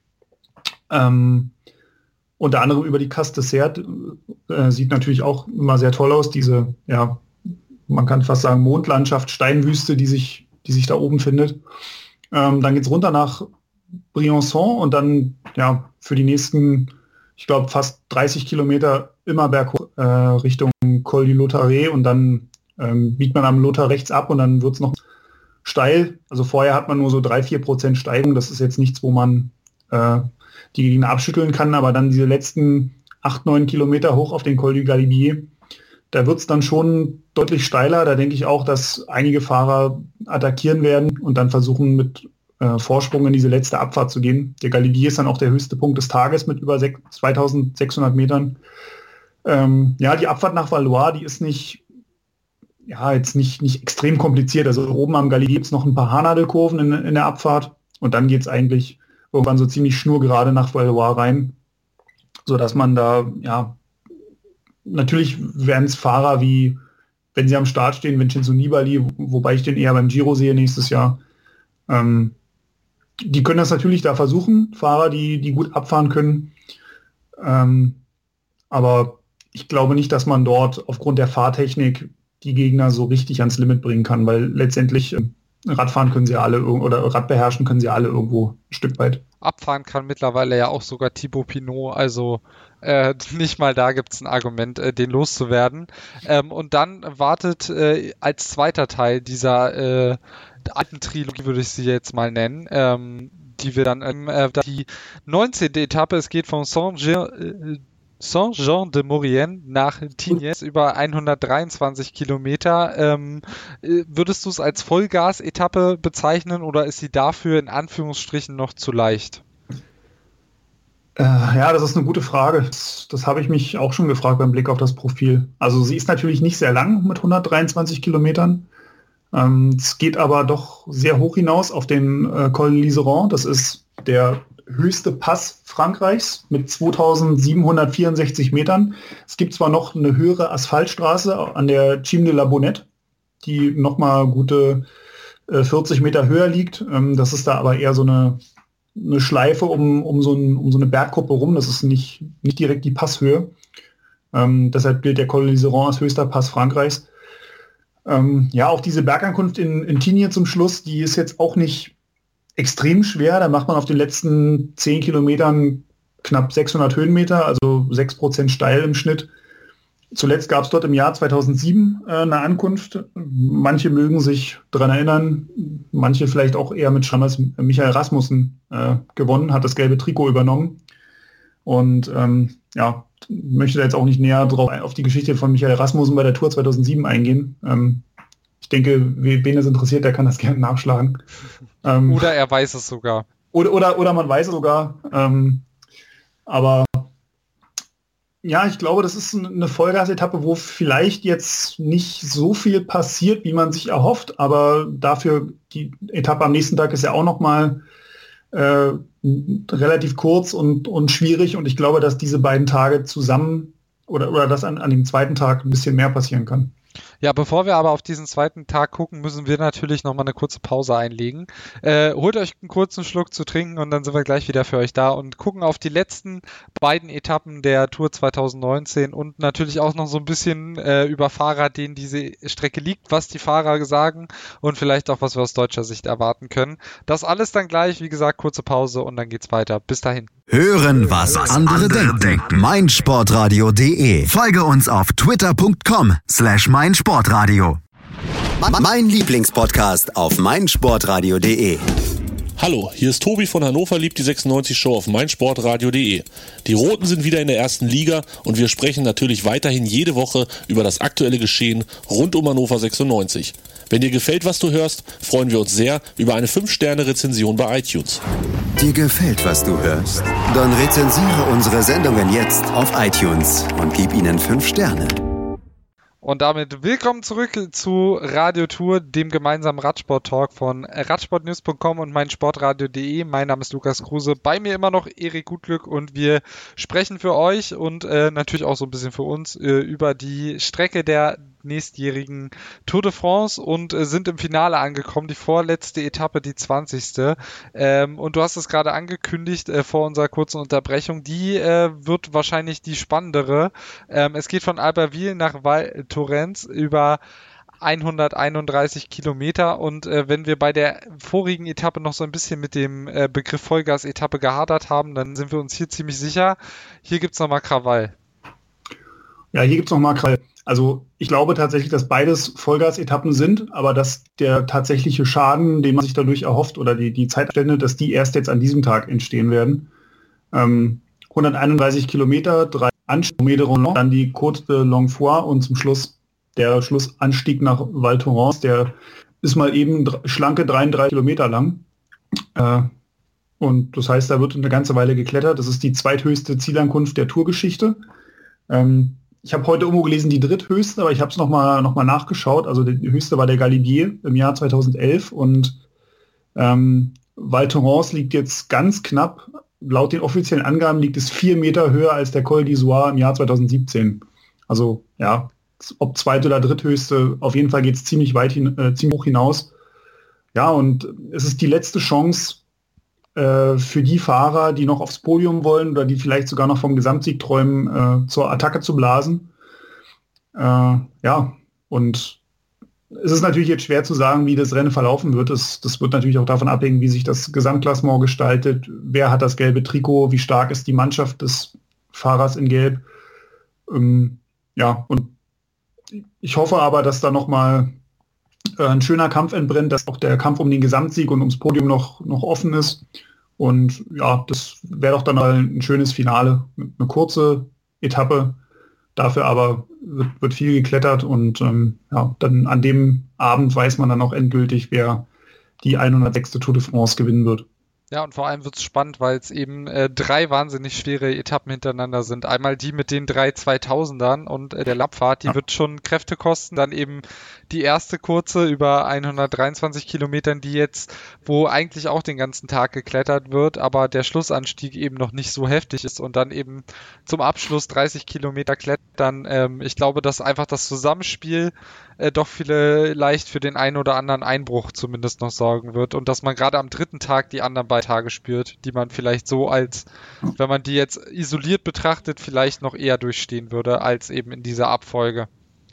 Ähm, unter anderem über die Casse d'Essert, äh, sieht natürlich auch immer sehr toll aus, diese, ja, man kann fast sagen Mondlandschaft, Steinwüste, die sich, die sich da oben findet. Ähm, dann geht es runter nach Briançon und dann ja für die nächsten, ich glaube, fast dreißig Kilometer immer berghoch äh, Richtung Col du Lautaret und dann ähm, biegt man am Lothar rechts ab und dann wird es noch steil. Also vorher hat man nur so drei bis vier Prozent Steigung. Das ist jetzt nichts, wo man äh, die Gegner abschütteln kann, aber dann diese letzten acht, neun Kilometer hoch auf den Col du Galibier, da wird es dann schon deutlich steiler. Da denke ich auch, dass einige Fahrer attackieren werden und dann versuchen mit äh, Vorsprung in diese letzte Abfahrt zu gehen. Der Galibier ist dann auch der höchste Punkt des Tages mit über zweitausendsechshundert Metern. Ähm, ja, die Abfahrt nach Valois, die ist nicht, ja, jetzt nicht, nicht extrem kompliziert. Also oben am Galibier gibt es noch ein paar Haarnadelkurven in, in der Abfahrt und dann geht es eigentlich irgendwann so ziemlich schnurgerade nach Valois rein, sodass man da, ja, natürlich werden es Fahrer wie, wenn sie am Start stehen, Vincenzo Nibali, wobei ich den eher beim Giro sehe nächstes Jahr, ähm, die können das natürlich da versuchen, Fahrer, die, die gut abfahren können, ähm, aber ich glaube nicht, dass man dort aufgrund der Fahrtechnik die Gegner so richtig ans Limit bringen kann, weil letztendlich äh, Radfahren können sie ja alle oder Rad beherrschen können sie alle irgendwo ein Stück weit. Abfahren kann mittlerweile ja auch sogar Thibaut Pinot, also äh, nicht mal da gibt es ein Argument, äh, den loszuwerden. Ähm, und dann wartet äh, als zweiter Teil dieser äh, alten Trilogie, würde ich sie jetzt mal nennen, ähm, die wir dann, ähm, äh, die neunzehnte Etappe, es geht von Saint-Jean äh, Saint-Jean-de-Maurienne nach Tignes über hundertdreiundzwanzig Kilometer. Ähm, würdest du es als Vollgas-Etappe bezeichnen oder ist sie dafür in Anführungsstrichen noch zu leicht? Äh, ja, das ist eine gute Frage. Das, das habe ich mich auch schon gefragt beim Blick auf das Profil. Also sie ist natürlich nicht sehr lang mit hundertdreiundzwanzig Kilometern. Ähm, es geht aber doch sehr hoch hinaus auf den äh, Col d'Iseran. Das ist der höchste Pass Frankreichs mit zweitausendsiebenhundertvierundsechzig Metern. Es gibt zwar noch eine höhere Asphaltstraße an der Cime de la Bonnette, die nochmal gute äh, vierzig Meter höher liegt. Ähm, das ist da aber eher so eine, eine Schleife um, um, so ein, um so eine Bergkuppe rum. Das ist nicht, nicht direkt die Passhöhe. Ähm, deshalb gilt der Col d'Iseran als höchster Pass Frankreichs. Ähm, ja, auch diese Bergankunft in, in Tignes zum Schluss, die ist jetzt auch nicht extrem schwer, da macht man auf den letzten zehn Kilometern knapp sechshundert Höhenmeter, also sechs Prozent steil im Schnitt. Zuletzt gab es dort im Jahr zweitausendsieben äh, eine Ankunft. Manche mögen sich daran erinnern, manche vielleicht auch eher mit Schrammers Michael Rasmussen äh, gewonnen, hat das gelbe Trikot übernommen. Und ähm, ja, möchte da jetzt auch nicht näher drauf auf die Geschichte von Michael Rasmussen bei der Tour zweitausendsieben eingehen. Ähm, Ich denke, wen das interessiert, der kann das gerne nachschlagen. Ähm, oder er weiß es sogar. Oder, oder, oder man weiß es sogar. Ähm, aber ja, ich glaube, das ist eine Vollgas-Etappe, wo vielleicht jetzt nicht so viel passiert, wie man sich erhofft. Aber dafür, die Etappe am nächsten Tag ist ja auch noch mal äh, relativ kurz und, und schwierig. Und ich glaube, dass diese beiden Tage zusammen oder, oder dass an, an dem zweiten Tag ein bisschen mehr passieren kann. Ja, bevor wir aber auf diesen zweiten Tag gucken, müssen wir natürlich nochmal eine kurze Pause einlegen. Äh, holt euch einen kurzen Schluck zu trinken und dann sind wir gleich wieder für euch da und gucken auf die letzten beiden Etappen der Tour zweitausendneunzehn und natürlich auch noch so ein bisschen äh, über Fahrer, denen diese Strecke liegt, was die Fahrer sagen und vielleicht auch, was wir aus deutscher Sicht erwarten können. Das alles dann gleich, wie gesagt, kurze Pause und dann geht's weiter. Bis dahin. Hören, was andere denken. meinsportradio punkt de. Folge uns auf twitter punkt com slash meinsportradio. Mein Lieblingspodcast auf meinsportradio punkt de. Hallo, hier ist Tobi von Hannover liebt die sechsundneunzig Show auf meinsportradio punkt de. Die Roten sind wieder in der ersten Liga und wir sprechen natürlich weiterhin jede Woche über das aktuelle Geschehen rund um Hannover sechsundneunzig. Wenn dir gefällt, was du hörst, freuen wir uns sehr über eine fünf Sterne Rezension bei iTunes. Dir gefällt, was du hörst? Dann rezensiere unsere Sendungen jetzt auf iTunes und gib ihnen fünf Sterne. Und damit willkommen zurück zu Radio Tour, dem gemeinsamen Radsport-Talk von radsportnews punkt com und meinsportradio punkt de. Mein Name ist Lukas Kruse, bei mir immer noch Erik Gutglück und wir sprechen für euch und äh, natürlich auch so ein bisschen für uns äh, über die Strecke der nächstjährigen Tour de France und äh, sind im Finale angekommen, die vorletzte Etappe, die zwanzigste. Ähm, und du hast es gerade angekündigt äh, vor unserer kurzen Unterbrechung, die äh, wird wahrscheinlich die spannendere. Ähm, es geht von Albertville nach Val Thorens über hunderteinunddreißig Kilometer und äh, wenn wir bei der vorigen Etappe noch so ein bisschen mit dem äh, Begriff Vollgas-Etappe gehadert haben, dann sind wir uns hier ziemlich sicher. Hier gibt es nochmal Krawall. Ja, hier gibt es nochmal Krawall. Also ich glaube tatsächlich, dass beides Vollgas-Etappen sind, aber dass der tatsächliche Schaden, den man sich dadurch erhofft oder die, die Zeitabstände, dass die erst jetzt an diesem Tag entstehen werden. Ähm, hunderteinunddreißig Kilometer, drei Anstiege, dann die Côte de Longfoy und zum Schluss der Schlussanstieg nach Val Thorens, der ist mal eben dr- schlanke dreiunddreißig Kilometer lang. Äh, und das heißt, da wird eine ganze Weile geklettert. Das ist die zweithöchste Zielankunft der Tourgeschichte. Ähm, ich habe heute irgendwo gelesen, die dritthöchste, aber ich habe es nochmal noch mal nachgeschaut. Also die höchste war der Galibier im Jahr zweitausendelf und ähm, Val Thorens liegt jetzt ganz knapp. Laut den offiziellen Angaben liegt es vier Meter höher als der Col d'Izoard im Jahr zweitausendsiebzehn. Also ja, ob zweite oder dritthöchste, auf jeden Fall geht es ziemlich weit hin, äh, ziemlich hoch hinaus. Ja, und es ist die letzte Chance äh, für die Fahrer, die noch aufs Podium wollen oder die vielleicht sogar noch vom Gesamtsieg träumen, äh, zur Attacke zu blasen. Äh, ja, und es ist natürlich jetzt schwer zu sagen, wie das Rennen verlaufen wird. Das, das wird natürlich auch davon abhängen, wie sich das Gesamtklassement gestaltet. Wer hat das gelbe Trikot? Wie stark ist die Mannschaft des Fahrers in Gelb? Ähm, ja, und ich hoffe aber, dass da nochmal äh, ein schöner Kampf entbrennt, dass auch der Kampf um den Gesamtsieg und ums Podium noch, noch offen ist. Und ja, das wäre doch dann mal ein schönes Finale. Eine kurze Etappe. Dafür aber wird, wird viel geklettert und ähm, ja, dann an dem Abend weiß man dann auch endgültig, wer die hundertsechste Tour de France gewinnen wird. Ja, und vor allem wird es spannend, weil es eben äh, drei wahnsinnig schwere Etappen hintereinander sind. Einmal die mit den drei zweitausendern und äh, der Lappfahrt, die ja. wird schon Kräfte kosten. Dann eben die erste kurze über hundertdreiundzwanzig Kilometern, die jetzt, wo eigentlich auch den ganzen Tag geklettert wird, aber der Schlussanstieg eben noch nicht so heftig ist. Und dann eben zum Abschluss dreißig Kilometer klettern. Ähm, ich glaube, dass einfach das Zusammenspiel äh, doch vielleicht für den einen oder anderen Einbruch zumindest noch sorgen wird. Und dass man gerade am dritten Tag die anderen beiden Tage spürt, die man vielleicht so als, wenn man die jetzt isoliert betrachtet, vielleicht noch eher durchstehen würde, als eben in dieser Abfolge.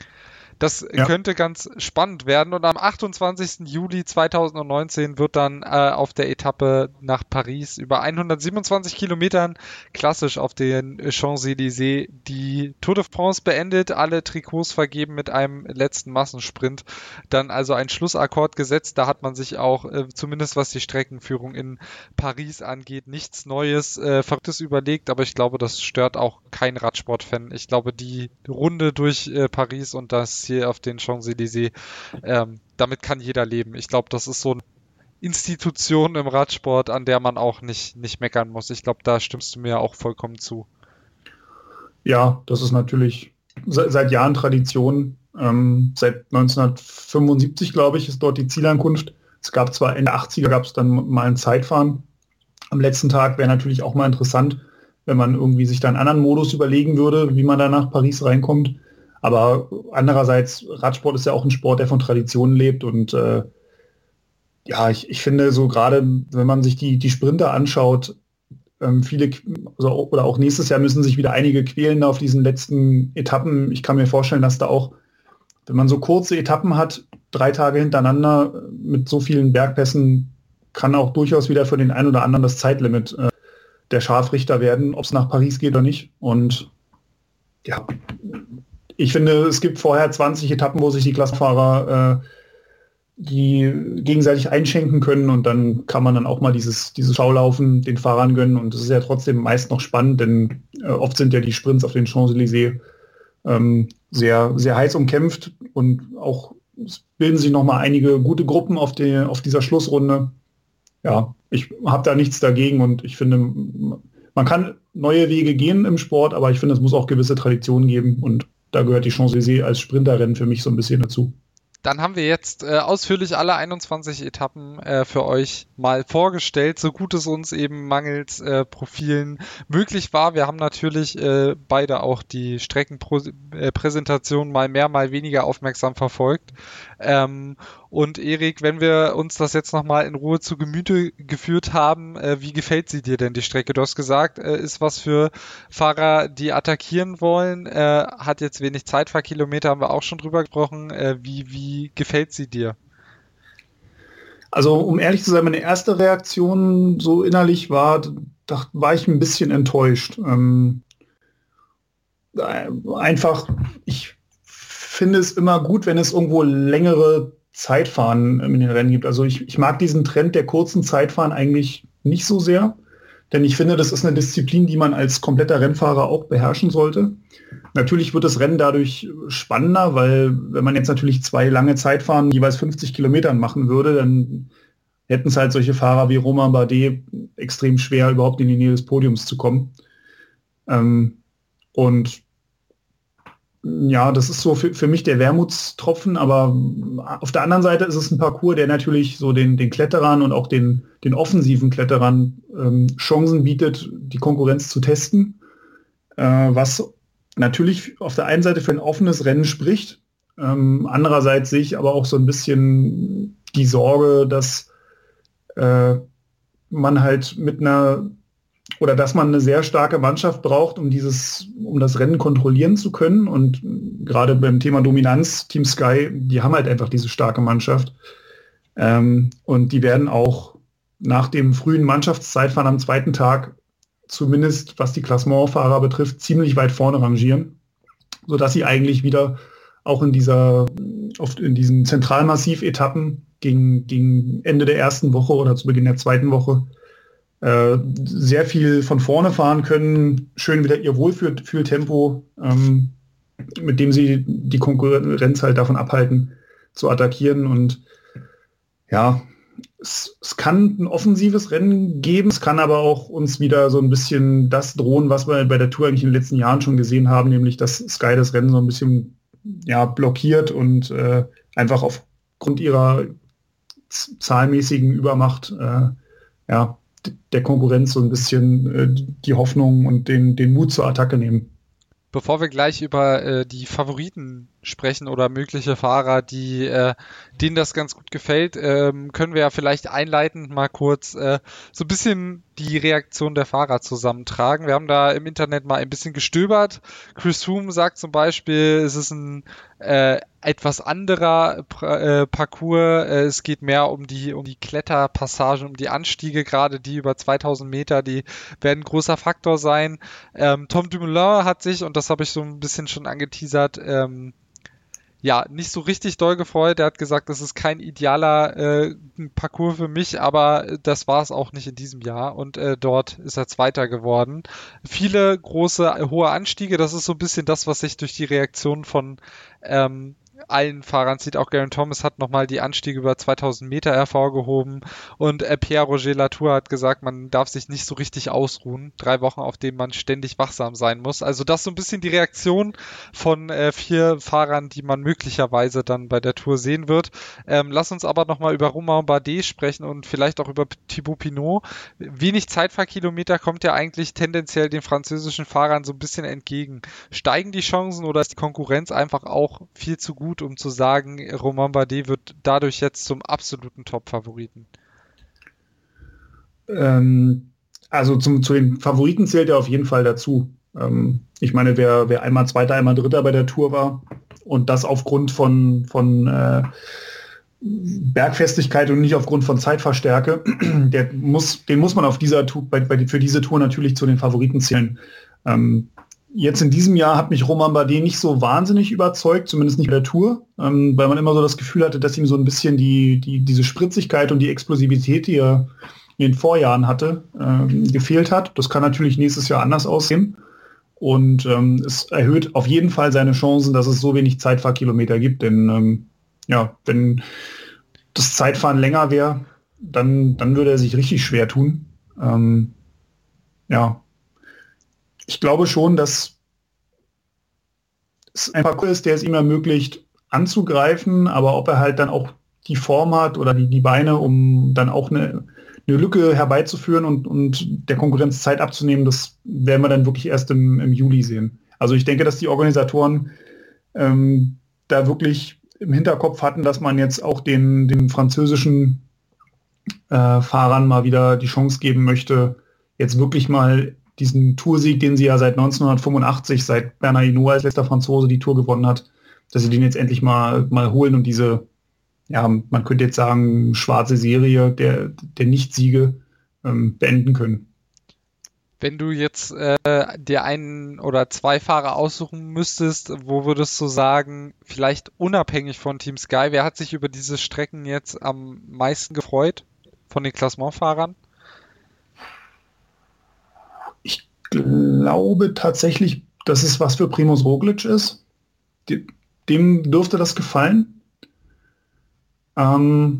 Das ja. könnte ganz spannend werden und am achtundzwanzigsten Juli zweitausendneunzehn wird dann äh, auf der Etappe nach Paris über hundertsiebenundzwanzig Kilometern klassisch auf den Champs-Élysées die Tour de France beendet, alle Trikots vergeben mit einem letzten Massensprint, dann also ein Schlussakkord gesetzt, da hat man sich auch, äh, zumindest was die Streckenführung in Paris angeht, nichts Neues, äh, Verrücktes überlegt, aber ich glaube, das stört auch kein Radsportfan. Ich glaube, die Runde durch äh, Paris und das hier auf den Champs-Élysées, ähm, damit kann jeder leben. Ich glaube, das ist so eine Institution im Radsport, an der man auch nicht, nicht meckern muss. Ich glaube, da stimmst du mir auch vollkommen zu. Ja, das ist natürlich seit, seit Jahren Tradition. Ähm, seit neunzehnhundertfünfundsiebzig, glaube ich, ist dort die Zielankunft. Es gab zwar Ende achtziger gab es dann mal ein Zeitfahren. Am letzten Tag wäre natürlich auch mal interessant, wenn man irgendwie sich da einen anderen Modus überlegen würde, wie man da nach Paris reinkommt. Aber andererseits, Radsport ist ja auch ein Sport, der von Traditionen lebt. Und äh, ja, ich, ich finde so gerade, wenn man sich die, die Sprinter anschaut, ähm, viele, also, oder auch nächstes Jahr müssen sich wieder einige quälen da auf diesen letzten Etappen. Ich kann mir vorstellen, dass da auch, wenn man so kurze Etappen hat, drei Tage hintereinander mit so vielen Bergpässen, kann auch durchaus wieder für den einen oder anderen das Zeitlimit äh, der Scharfrichter werden, ob es nach Paris geht oder nicht. Und ja, ich finde, es gibt vorher zwanzig Etappen, wo sich die Klassenfahrer äh, die gegenseitig einschenken können und dann kann man dann auch mal dieses, dieses Schaulaufen den Fahrern gönnen und es ist ja trotzdem meist noch spannend, denn äh, oft sind ja die Sprints auf den Champs-Élysées ähm, sehr, sehr heiß umkämpft und auch es bilden sich nochmal einige gute Gruppen auf, die, auf dieser Schlussrunde. Ja, ich habe da nichts dagegen und ich finde, man kann neue Wege gehen im Sport, aber ich finde, es muss auch gewisse Traditionen geben und da gehört die Champs-Élysées als Sprinterrennen für mich so ein bisschen dazu. Dann haben wir jetzt äh, ausführlich alle einundzwanzig Etappen äh, für euch mal vorgestellt, so gut es uns eben mangels äh, Profilen möglich war. Wir haben natürlich äh, beide auch die Streckenpräsentation mal mehr, mal weniger aufmerksam verfolgt. Ähm, und Erik, wenn wir uns das jetzt nochmal in Ruhe zu Gemüte geführt haben, äh, wie gefällt sie dir denn die Strecke? Du hast gesagt, äh, ist was für Fahrer, die attackieren wollen, äh, hat jetzt wenig Zeitfahrkilometer, haben wir auch schon drüber gesprochen. Äh, wie, wie gefällt sie dir? Also um ehrlich zu sein, meine erste Reaktion so innerlich war, da war ich ein bisschen enttäuscht. Ähm, einfach, ich finde es immer gut, wenn es irgendwo längere Zeitfahren in den Rennen gibt. Also ich, ich mag diesen Trend der kurzen Zeitfahren eigentlich nicht so sehr, denn ich finde, das ist eine Disziplin, die man als kompletter Rennfahrer auch beherrschen sollte. Natürlich wird das Rennen dadurch spannender, weil wenn man jetzt natürlich zwei lange Zeitfahren jeweils fünfzig Kilometern machen würde, dann hätten es halt solche Fahrer wie Romain Bardet extrem schwer, überhaupt in die Nähe des Podiums zu kommen. Ähm, und ja, das ist so für, für mich der Wermutstropfen, aber auf der anderen Seite ist es ein Parcours, der natürlich so den, den Kletterern und auch den, den offensiven Kletterern ähm, Chancen bietet, die Konkurrenz zu testen, äh, was natürlich auf der einen Seite für ein offenes Rennen spricht. Ähm, andererseits sehe ich aber auch so ein bisschen die Sorge, dass äh, man halt mit einer oder dass man eine sehr starke Mannschaft braucht, um dieses, um das Rennen kontrollieren zu können. Und gerade beim Thema Dominanz, Team Sky, die haben halt einfach diese starke Mannschaft. Ähm, und die werden auch nach dem frühen Mannschaftszeitfahren am zweiten Tag, zumindest was die Klassementfahrer betrifft, ziemlich weit vorne rangieren, sodass sie eigentlich wieder auch in dieser, oft in diesen Zentralmassiv-Etappen gegen, gegen Ende der ersten Woche oder zu Beginn der zweiten Woche äh, sehr viel von vorne fahren können, schön wieder ihr Wohlfühltempo, ähm, mit dem sie die Konkurrenz halt davon abhalten, zu attackieren. Und ja, es, es kann ein offensives Rennen geben, es kann aber auch uns wieder so ein bisschen das drohen, was wir bei der Tour eigentlich in den letzten Jahren schon gesehen haben, nämlich dass Sky das Rennen so ein bisschen ja, blockiert und äh, einfach aufgrund ihrer z- zahlmäßigen Übermacht äh, ja, d- der Konkurrenz so ein bisschen äh, die Hoffnung und den, den Mut zur Attacke nehmen. Bevor wir gleich über äh, die Favoriten sprechen oder mögliche Fahrer, die äh, denen das ganz gut gefällt, ähm, können wir ja vielleicht einleitend mal kurz äh, so ein bisschen die Reaktion der Fahrer zusammentragen. Wir haben da im Internet mal ein bisschen gestöbert. Chris Froome sagt zum Beispiel, es ist ein äh, etwas anderer äh, Parcours. Äh, es geht mehr um die um die Kletterpassagen, um die Anstiege, gerade die über zweitausend Meter, die werden ein großer Faktor sein. Ähm, Tom Dumoulin hat sich, und das habe ich so ein bisschen schon angeteasert, ähm, ja, nicht so richtig doll gefreut. Er hat gesagt, das ist kein idealer äh, Parcours für mich, aber das war es auch nicht in diesem Jahr und äh, dort ist er Zweiter geworden. Viele große, äh, hohe Anstiege, das ist so ein bisschen das, was sich durch die Reaktion von ähm, allen Fahrern zieht. Auch Geraint Thomas hat nochmal die Anstiege über zweitausend Meter hervorgehoben und äh, Pierre-Roger Latour hat gesagt, man darf sich nicht so richtig ausruhen. Drei Wochen, auf denen man ständig wachsam sein muss. Also das ist so ein bisschen die Reaktion von äh, vier Fahrern, die man möglicherweise dann bei der Tour sehen wird. Ähm, lass uns aber nochmal über Romain Bardet sprechen und vielleicht auch über Thibaut Pinot. Wenig Zeitfahrkilometer kommt ja eigentlich tendenziell den französischen Fahrern so ein bisschen entgegen. Steigen die Chancen oder ist die Konkurrenz einfach auch viel zu gut, um zu sagen, Romain Bardet wird dadurch jetzt zum absoluten Top-Favoriten? Ähm, also zum, zu den Favoriten zählt er auf jeden Fall dazu. Ähm, ich meine, wer, wer einmal Zweiter, einmal Dritter bei der Tour war und das aufgrund von, von äh, Bergfestigkeit und nicht aufgrund von Zeitverstärke, der muss, den muss man auf dieser Tour, bei, bei, für diese Tour natürlich zu den Favoriten zählen. Ähm, Jetzt in diesem Jahr hat mich Romain Bardet nicht so wahnsinnig überzeugt, zumindest nicht bei der Tour, ähm, weil man immer so das Gefühl hatte, dass ihm so ein bisschen die, die, diese Spritzigkeit und die Explosivität, die er in den Vorjahren hatte, ähm, gefehlt hat. Das kann natürlich nächstes Jahr anders aussehen. Und ähm, es erhöht auf jeden Fall seine Chancen, dass es so wenig Zeitfahrkilometer gibt. Denn ähm, ja, wenn das Zeitfahren länger wäre, dann, dann würde er sich richtig schwer tun. Ähm, ja. Ich glaube schon, dass es ein Parcours ist, der es ihm ermöglicht, anzugreifen, aber ob er halt dann auch die Form hat oder die, die Beine, um dann auch eine, eine Lücke herbeizuführen und, und der Konkurrenz Zeit abzunehmen, das werden wir dann wirklich erst im, im Juli sehen. Also ich denke, dass die Organisatoren ähm, da wirklich im Hinterkopf hatten, dass man jetzt auch den, den französischen äh, Fahrern mal wieder die Chance geben möchte, jetzt wirklich mal diesen Toursieg, den sie ja seit neunzehnhundertfünfundachtzig, seit Bernard Hinault als letzter Franzose die Tour gewonnen hat, dass sie den jetzt endlich mal, mal holen und diese, ja, man könnte jetzt sagen, schwarze Serie der, der Nicht-Siege ähm, beenden können. Wenn du jetzt äh, dir einen oder zwei Fahrer aussuchen müsstest, wo würdest du sagen, vielleicht unabhängig von Team Sky, wer hat sich über diese Strecken jetzt am meisten gefreut von den Klassementfahrern? Ich glaube tatsächlich, dass es was für Primož Roglič ist. Dem dürfte das gefallen. Ähm,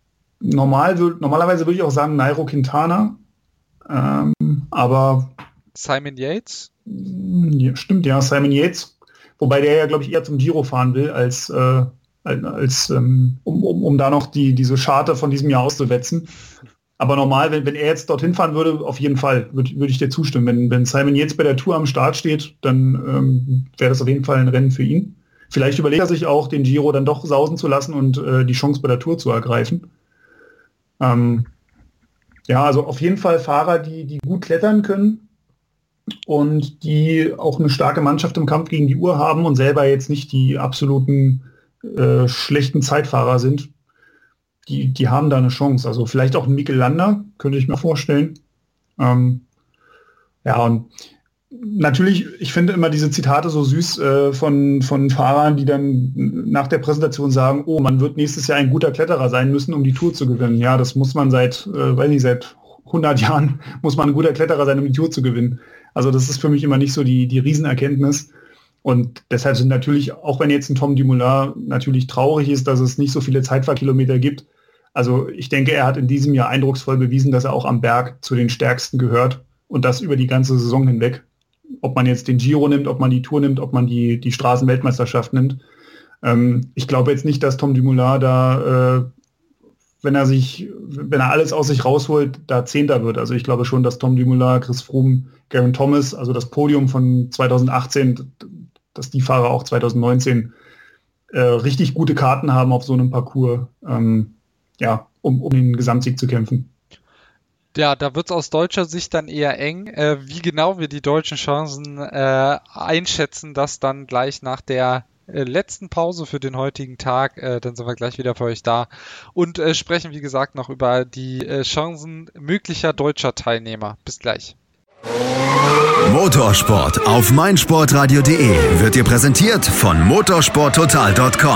normal, normalerweise würde ich auch sagen Nairo Quintana. Ähm, aber Simon Yates? Ja, stimmt, ja, Simon Yates. Wobei der ja, glaube ich, eher zum Giro fahren will, als, äh, als ähm, um, um, um da noch die, diese Scharte von diesem Jahr auszuwetzen. Aber normal, wenn, wenn er jetzt dorthin fahren würde, auf jeden Fall, würde würd ich dir zustimmen. Wenn, wenn Simon Yates bei der Tour am Start steht, dann ähm, wäre das auf jeden Fall ein Rennen für ihn. Vielleicht überlegt er sich auch, den Giro dann doch sausen zu lassen und äh, die Chance bei der Tour zu ergreifen. Ähm, ja, also auf jeden Fall Fahrer, die, die gut klettern können und die auch eine starke Mannschaft im Kampf gegen die Uhr haben und selber jetzt nicht die absoluten äh, schlechten Zeitfahrer sind. Die, die haben da eine Chance. Also vielleicht auch ein Mikel Landa, könnte ich mir vorstellen. Ähm, ja, und natürlich, ich finde immer diese Zitate so süß äh, von, von Fahrern, die dann nach der Präsentation sagen, oh, man wird nächstes Jahr ein guter Kletterer sein müssen, um die Tour zu gewinnen. Ja, das muss man seit, äh, weiß nicht, seit hundert Jahren muss man ein guter Kletterer sein, um die Tour zu gewinnen. Also das ist für mich immer nicht so die, die Riesenerkenntnis. Und deshalb sind natürlich, auch wenn jetzt ein Tom Dumoulin natürlich traurig ist, dass es nicht so viele Zeitfahrkilometer gibt, also ich denke, er hat in diesem Jahr eindrucksvoll bewiesen, dass er auch am Berg zu den Stärksten gehört und das über die ganze Saison hinweg. Ob man jetzt den Giro nimmt, ob man die Tour nimmt, ob man die, die Straßenweltmeisterschaft nimmt. Ähm, ich glaube jetzt nicht, dass Tom Dumoulin da, äh, wenn er sich, wenn er alles aus sich rausholt, da Zehnter wird. Also ich glaube schon, dass Tom Dumoulin, Chris Froome, Geraint Thomas, also das Podium von zweitausendachtzehn, dass die Fahrer auch zweitausendneunzehn äh, richtig gute Karten haben auf so einem Parcours, ähm, ja, um, um den Gesamtsieg zu kämpfen. Ja, da wird es aus deutscher Sicht dann eher eng. Äh, wie genau wir die deutschen Chancen äh, einschätzen, das dann gleich nach der äh, letzten Pause für den heutigen Tag. Äh, dann sind wir gleich wieder für euch da und äh, sprechen, wie gesagt, noch über die äh, Chancen möglicher deutscher Teilnehmer. Bis gleich. Motorsport auf meinsportradio punkt de wird dir präsentiert von motorsporttotal punkt com.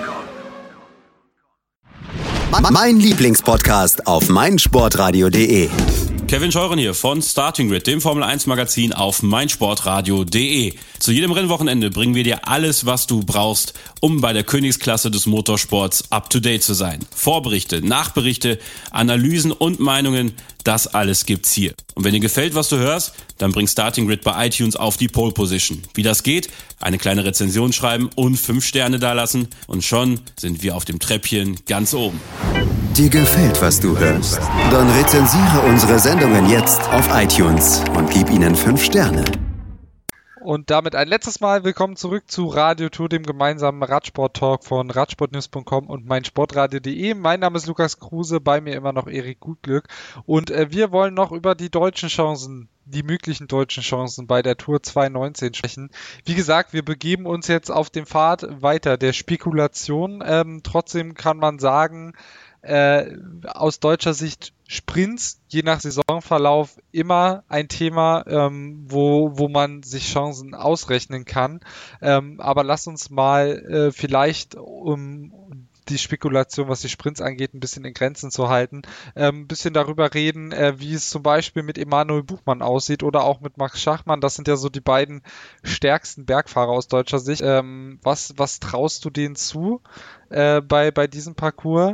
Mein Lieblingspodcast auf meinsportradio punkt de. Kevin Scheuren hier von Starting Grid, dem Formel eins Magazin auf meinsportradio punkt de. Zu jedem Rennwochenende bringen wir dir alles, was du brauchst, um bei der Königsklasse des Motorsports up to date zu sein. Vorberichte, Nachberichte, Analysen und Meinungen, das alles gibt's hier. Und wenn dir gefällt, was du hörst, dann bring Starting Grid bei iTunes auf die Pole Position. Wie das geht? Eine kleine Rezension schreiben und fünf Sterne dalassen und schon sind wir auf dem Treppchen ganz oben. Dir gefällt, was du hörst? Dann rezensiere unsere Sendungen jetzt auf iTunes und gib ihnen fünf Sterne. Und damit ein letztes Mal willkommen zurück zu Radio Tour, dem gemeinsamen Radsport-Talk von radsportnews punkt com und meinsportradio punkt de. Mein Name ist Lukas Kruse, bei mir immer noch Erik Gutglück. Und äh, wir wollen noch über die deutschen Chancen, die möglichen deutschen Chancen bei der Tour zweitausendneunzehn sprechen. Wie gesagt, wir begeben uns jetzt auf dem Pfad weiter der Spekulation. Ähm, trotzdem kann man sagen, Äh, aus deutscher Sicht Sprints, je nach Saisonverlauf, immer ein Thema, ähm, wo, wo man sich Chancen ausrechnen kann. Ähm, aber lass uns mal äh, vielleicht, um die Spekulation, was die Sprints angeht, ein bisschen in Grenzen zu halten, ähm, ein bisschen darüber reden, äh, wie es zum Beispiel mit Emanuel Buchmann aussieht oder auch mit Max Schachmann. Das sind ja so die beiden stärksten Bergfahrer aus deutscher Sicht. Ähm, was, was traust du denen zu äh, bei, bei diesem Parcours?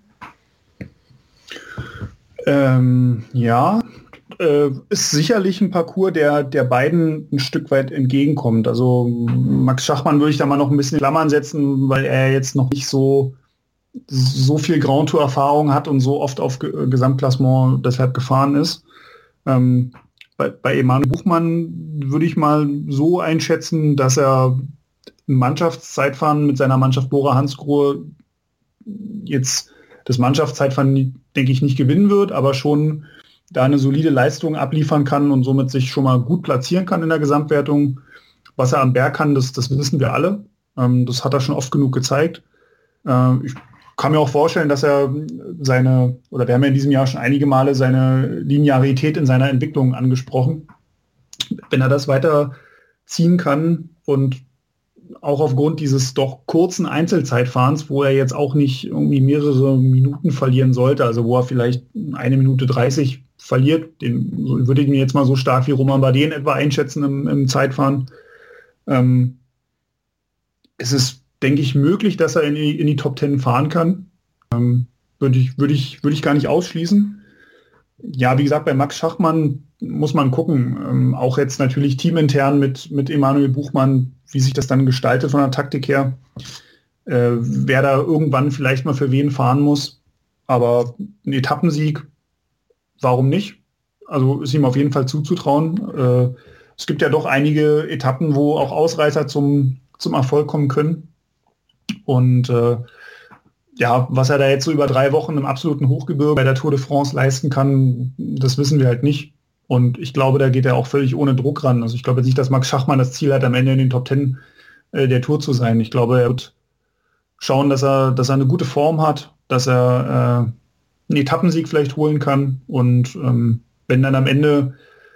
Ähm, ja, äh, ist sicherlich ein Parcours, der, der beiden ein Stück weit entgegenkommt. Also Max Schachmann würde ich da mal noch ein bisschen in Klammern setzen, weil er jetzt noch nicht so, so viel Grand Tour Erfahrung hat und so oft auf Ge- Gesamtklassement deshalb gefahren ist. Ähm, bei, bei Emanuel Buchmann würde ich mal so einschätzen, dass er im Mannschaftszeitfahren mit seiner Mannschaft Bora Hansgrohe jetzt das Mannschaftszeitfahren, denke ich, nicht gewinnen wird, aber schon da eine solide Leistung abliefern kann und somit sich schon mal gut platzieren kann in der Gesamtwertung. Was er am Berg kann, das, das wissen wir alle. Ähm, das hat er schon oft genug gezeigt. Äh, ich kann mir auch vorstellen, dass er seine, oder wir haben ja in diesem Jahr schon einige Male seine Linearität in seiner Entwicklung angesprochen. Wenn er das weiter ziehen kann und auch aufgrund dieses doch kurzen Einzelzeitfahrens, wo er jetzt auch nicht irgendwie mehrere Minuten verlieren sollte, also wo er vielleicht eine Minute dreißig verliert, den würde ich mir jetzt mal so stark wie Romain Bardet in etwa einschätzen im, im Zeitfahren. Ähm, es ist, denke ich, möglich, dass er in die, in die Top Ten fahren kann. Ähm, würde ich, würde ich, würde ich gar nicht ausschließen. Ja, wie gesagt, bei Max Schachmann muss man gucken. Ähm, auch jetzt natürlich teamintern mit, mit Emanuel Buchmann, wie sich das dann gestaltet von der Taktik her. Äh, wer da irgendwann vielleicht mal für wen fahren muss. Aber ein Etappensieg, warum nicht? Also ist ihm auf jeden Fall zuzutrauen. Äh, es gibt ja doch einige Etappen, wo auch Ausreißer zum, zum Erfolg kommen können. Und äh, ja, was er da jetzt so über drei Wochen im absoluten Hochgebirge bei der Tour de France leisten kann, das wissen wir halt nicht. Und ich glaube, da geht er auch völlig ohne Druck ran. Also ich glaube nicht, dass Max Schachmann das Ziel hat, am Ende in den Top Ten äh, der Tour zu sein. Ich glaube, er wird schauen, dass er, dass er eine gute Form hat, dass er äh, einen Etappensieg vielleicht holen kann. Und ähm, wenn dann am Ende,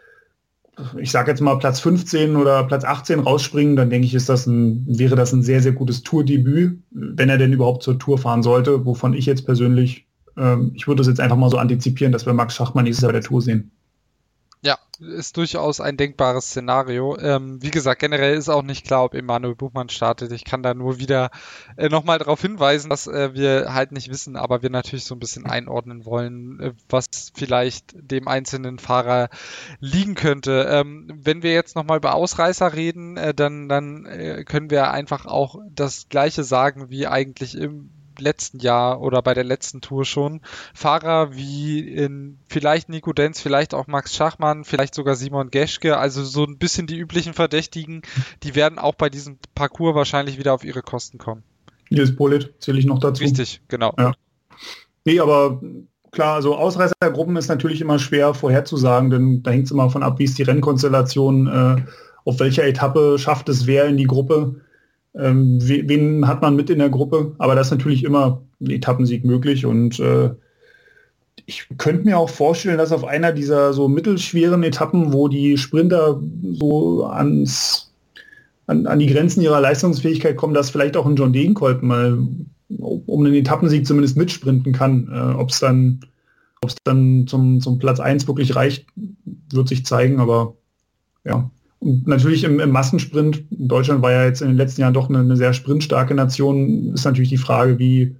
ich sage jetzt mal Platz fünfzehn oder Platz achtzehn rausspringen, dann denke ich, ist das ein, wäre das ein sehr, sehr gutes Tourdebüt, wenn er denn überhaupt zur Tour fahren sollte, wovon ich jetzt persönlich, ähm, ich würde das jetzt einfach mal so antizipieren, dass wir Max Schachmann nächstes Jahr bei der Tour sehen. Ja, ist durchaus ein denkbares Szenario. Ähm, wie gesagt, generell ist auch nicht klar, ob Emanuel Buchmann startet. Ich kann da nur wieder äh, nochmal darauf hinweisen, dass äh, wir halt nicht wissen, aber wir natürlich so ein bisschen einordnen wollen, äh, was vielleicht dem einzelnen Fahrer liegen könnte. Ähm, wenn wir jetzt nochmal über Ausreißer reden, äh, dann, dann äh, können wir einfach auch das Gleiche sagen, wie eigentlich im letzten Jahr oder bei der letzten Tour schon. Fahrer wie in vielleicht Nico Denz, vielleicht auch Max Schachmann, vielleicht sogar Simon Geschke, also so ein bisschen die üblichen Verdächtigen, die werden auch bei diesem Parcours wahrscheinlich wieder auf ihre Kosten kommen. Nils Politt zähle ich noch dazu. Richtig, genau. Ja. Nee, aber klar, also Ausreißergruppen ist natürlich immer schwer vorherzusagen, denn da hängt es immer von ab, wie ist die Rennkonstellation, äh, auf welcher Etappe schafft es wer in die Gruppe. Ähm, wen hat man mit in der Gruppe? Aber da ist natürlich immer ein Etappensieg möglich und äh, ich könnte mir auch vorstellen, dass auf einer dieser so mittelschweren Etappen, wo die Sprinter so ans, an, an die Grenzen ihrer Leistungsfähigkeit kommen, dass vielleicht auch ein John Degenkolb mal um einen Etappensieg zumindest mitsprinten kann. Äh, ob es dann, ob's dann zum, zum Platz eins wirklich reicht, wird sich zeigen, aber ja. Und natürlich im, im Massensprint, Deutschland war ja jetzt in den letzten Jahren doch eine, eine sehr sprintstarke Nation, ist natürlich die Frage, wie,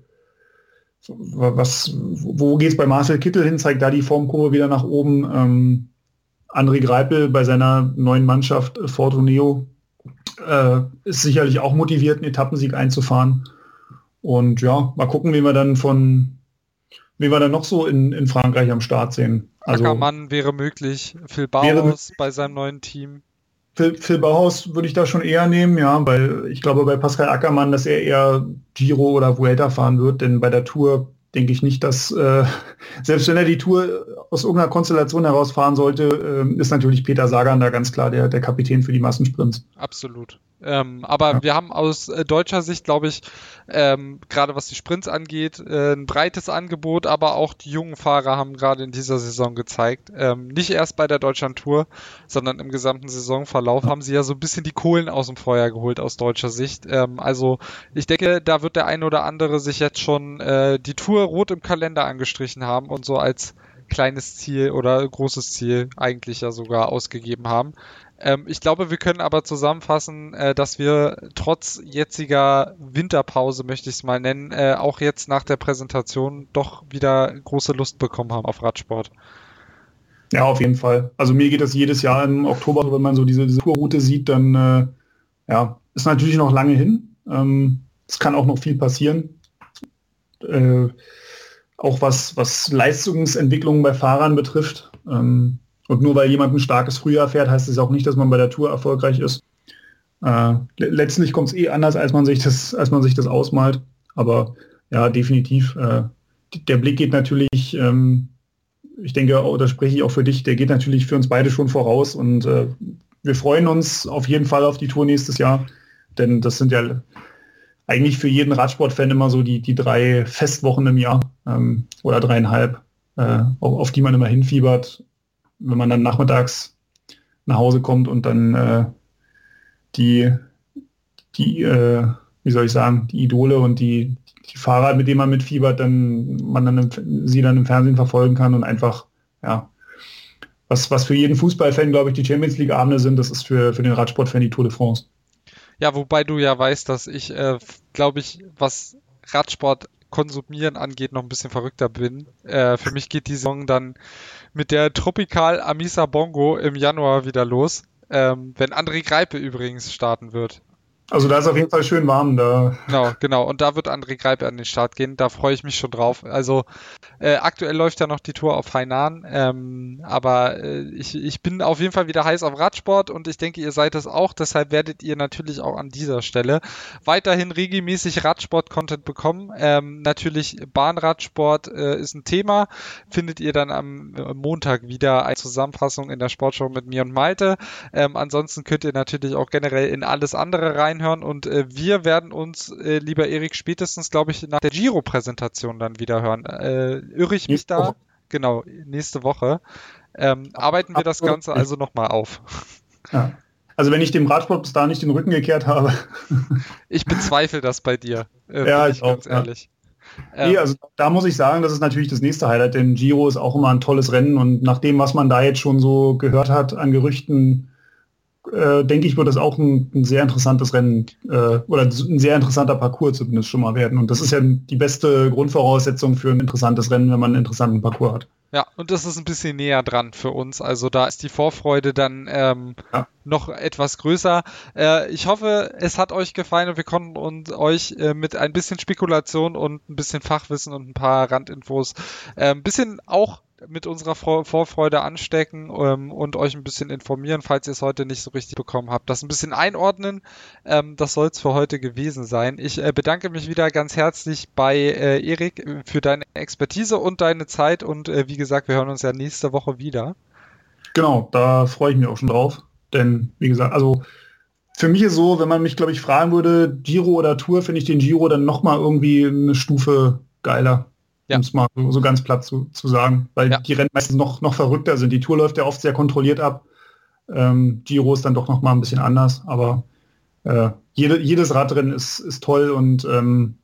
was, wo geht es bei Marcel Kittel hin, zeigt da die Formkurve wieder nach oben. Ähm, André Greipel bei seiner neuen Mannschaft Fortuneo äh, ist sicherlich auch motiviert, einen Etappensieg einzufahren. Und ja, mal gucken, wen wir dann von, wen wir dann noch so in, in Frankreich am Start sehen. Also, Ackermann wäre möglich, Phil Bauhaus bei seinem neuen Team. Phil, Phil Bauhaus würde ich da schon eher nehmen, ja, weil ich glaube bei Pascal Ackermann, dass er eher Giro oder Vuelta fahren wird, denn bei der Tour denke ich nicht, dass, äh, selbst wenn er die Tour aus irgendeiner Konstellation herausfahren sollte, äh, ist natürlich Peter Sagan da ganz klar der, der Kapitän für die Massensprints. Absolut. Ähm, aber ja. Wir haben aus äh, deutscher Sicht, glaube ich, ähm, gerade was die Sprints angeht, äh, ein breites Angebot, aber auch die jungen Fahrer haben gerade in dieser Saison gezeigt, ähm, nicht erst bei der Deutschland-Tour, sondern im gesamten Saisonverlauf haben sie ja so ein bisschen die Kohlen aus dem Feuer geholt aus deutscher Sicht. Ähm, also ich denke, da wird der eine oder andere sich jetzt schon äh, die Tour rot im Kalender angestrichen haben und so als kleines Ziel oder großes Ziel eigentlich ja sogar ausgegeben haben. Ähm, ich glaube, wir können aber zusammenfassen, äh, dass wir trotz jetziger Winterpause, möchte ich es mal nennen, äh, auch jetzt nach der Präsentation doch wieder große Lust bekommen haben auf Radsport. Ja, auf jeden Fall. Also mir geht das jedes Jahr im Oktober, wenn man so diese, diese Tourroute sieht, dann äh, ja, ist natürlich noch lange hin. Ähm, es kann auch noch viel passieren. Äh, auch was, was Leistungsentwicklung bei Fahrern betrifft. Ähm, Und nur weil jemand ein starkes Frühjahr fährt, heißt es auch nicht, dass man bei der Tour erfolgreich ist. Äh, letztlich kommt es eh anders, als man sich das, als man sich das ausmalt. Aber ja, definitiv. Äh, der Blick geht natürlich, ähm, ich denke, oh, da spreche ich auch für dich, der geht natürlich für uns beide schon voraus. Und äh, wir freuen uns auf jeden Fall auf die Tour nächstes Jahr. Denn das sind ja eigentlich für jeden Radsportfan immer so die, die drei Festwochen im Jahr ähm, oder dreieinhalb, äh, auf, auf die man immer hinfiebert. Wenn man dann nachmittags nach Hause kommt und dann äh, die, die äh, wie soll ich sagen, die Idole und die, die Fahrer, mit denen man mitfiebert, dann man dann im, sie dann im Fernsehen verfolgen kann und einfach, ja, was, was für jeden Fußballfan, glaube ich, die Champions League-Abende sind, das ist für, für den Radsportfan die Tour de France. Ja, wobei du ja weißt, dass ich, äh, glaube ich, was Radsport Konsumieren angeht, noch ein bisschen verrückter bin. Äh, für mich geht die Saison dann mit der Tropical Amisa Bongo im Januar wieder los, ähm, wenn André Greipel übrigens starten wird. Also da ist auf jeden Fall schön warm da. Genau, genau. Und da wird André Greipel an den Start gehen. Da freue ich mich schon drauf. Also äh, aktuell läuft ja noch die Tour auf Hainan. Ähm, aber äh, ich, ich bin auf jeden Fall wieder heiß auf Radsport und ich denke, ihr seid es auch. Deshalb werdet ihr natürlich auch an dieser Stelle weiterhin regelmäßig Radsport-Content bekommen. Ähm, natürlich Bahnradsport äh, ist ein Thema. Findet ihr dann am äh, Montag wieder eine Zusammenfassung in der Sportshow mit mir und Malte. Ähm, ansonsten könnt ihr natürlich auch generell in alles andere rein hören und äh, wir werden uns, äh, lieber Erik, spätestens, glaube ich, nach der Giro-Präsentation dann wieder hören. Äh, irre ich mich Nächste da? Woche. Genau, nächste Woche. Ähm, arbeiten wir das Ganze also nochmal auf. Ja. Also wenn ich dem Radsport bis da nicht den Rücken gekehrt habe. Ich bezweifle das bei dir. Äh, Ja, bin ich ganz auch, ja. ehrlich. Nee, Ähm, also da muss ich sagen, das ist natürlich das nächste Highlight, denn Giro ist auch immer ein tolles Rennen und nach dem, was man da jetzt schon so gehört hat an Gerüchten, Äh, denke ich, wird das auch ein, ein sehr interessantes Rennen äh, oder ein sehr interessanter Parcours zumindest schon mal werden. Und das ist ja die beste Grundvoraussetzung für ein interessantes Rennen, wenn man einen interessanten Parcours hat. Ja, und das ist ein bisschen näher dran für uns. Also da ist die Vorfreude dann ähm, Ja. noch etwas größer. Äh, ich hoffe, es hat euch gefallen und wir konnten uns euch äh, mit ein bisschen Spekulation und ein bisschen Fachwissen und ein paar Randinfos äh, ein bisschen auch mit unserer Vor- Vorfreude anstecken ähm, und euch ein bisschen informieren, falls ihr es heute nicht so richtig bekommen habt. Das ein bisschen einordnen, ähm, das soll es für heute gewesen sein. Ich äh, bedanke mich wieder ganz herzlich bei äh, Erik äh, für deine Expertise und deine Zeit und äh, wie gesagt, wir hören uns ja nächste Woche wieder. Genau, da freue ich mich auch schon drauf. Denn, wie gesagt, also für mich ist so, wenn man mich, glaube ich, fragen würde, Giro oder Tour, finde ich den Giro dann nochmal irgendwie eine Stufe geiler. Ja. Um es mal so, so ganz platt zu, zu sagen, weil Ja. die Rennen meistens noch, noch verrückter sind. Die Tour läuft ja oft sehr kontrolliert ab. Ähm, Giro ist dann doch noch mal ein bisschen anders, aber äh, jede, jedes Radrennen ist, ist toll und ähm,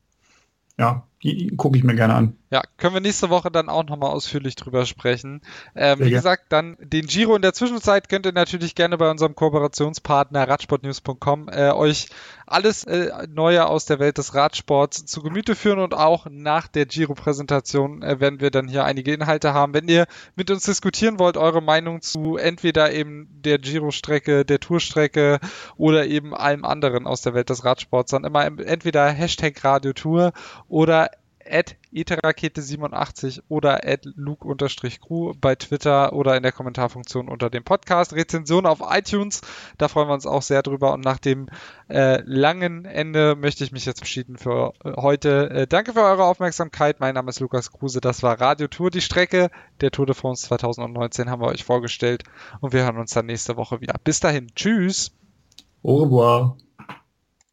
ja, die gucke ich mir gerne an. Ja, können wir nächste Woche dann auch nochmal ausführlich drüber sprechen. Ähm, Sehr wie gerne. gesagt, dann den Giro in der Zwischenzeit könnt ihr natürlich gerne bei unserem Kooperationspartner radsportnews punkt com äh, euch alles äh, Neue aus der Welt des Radsports zu Gemüte führen und auch nach der Giro-Präsentation äh, werden wir dann hier einige Inhalte haben. Wenn ihr mit uns diskutieren wollt, eure Meinung zu entweder eben der Giro-Strecke, der Tourstrecke oder eben allem anderen aus der Welt des Radsports, dann immer entweder Hashtag Radiotour oder at eterakete siebenundachtzig oder at luke-crew bei Twitter oder in der Kommentarfunktion unter dem Podcast. Rezension auf iTunes, da freuen wir uns auch sehr drüber. Und nach dem äh, langen Ende möchte ich mich jetzt verabschieden für äh, heute. Äh, danke für eure Aufmerksamkeit. Mein Name ist Lukas Kruse. Das war Radio Tour, die Strecke der Tour de France zwanzig neunzehn haben wir euch vorgestellt. Und wir hören uns dann nächste Woche wieder. Bis dahin. Tschüss. Au revoir.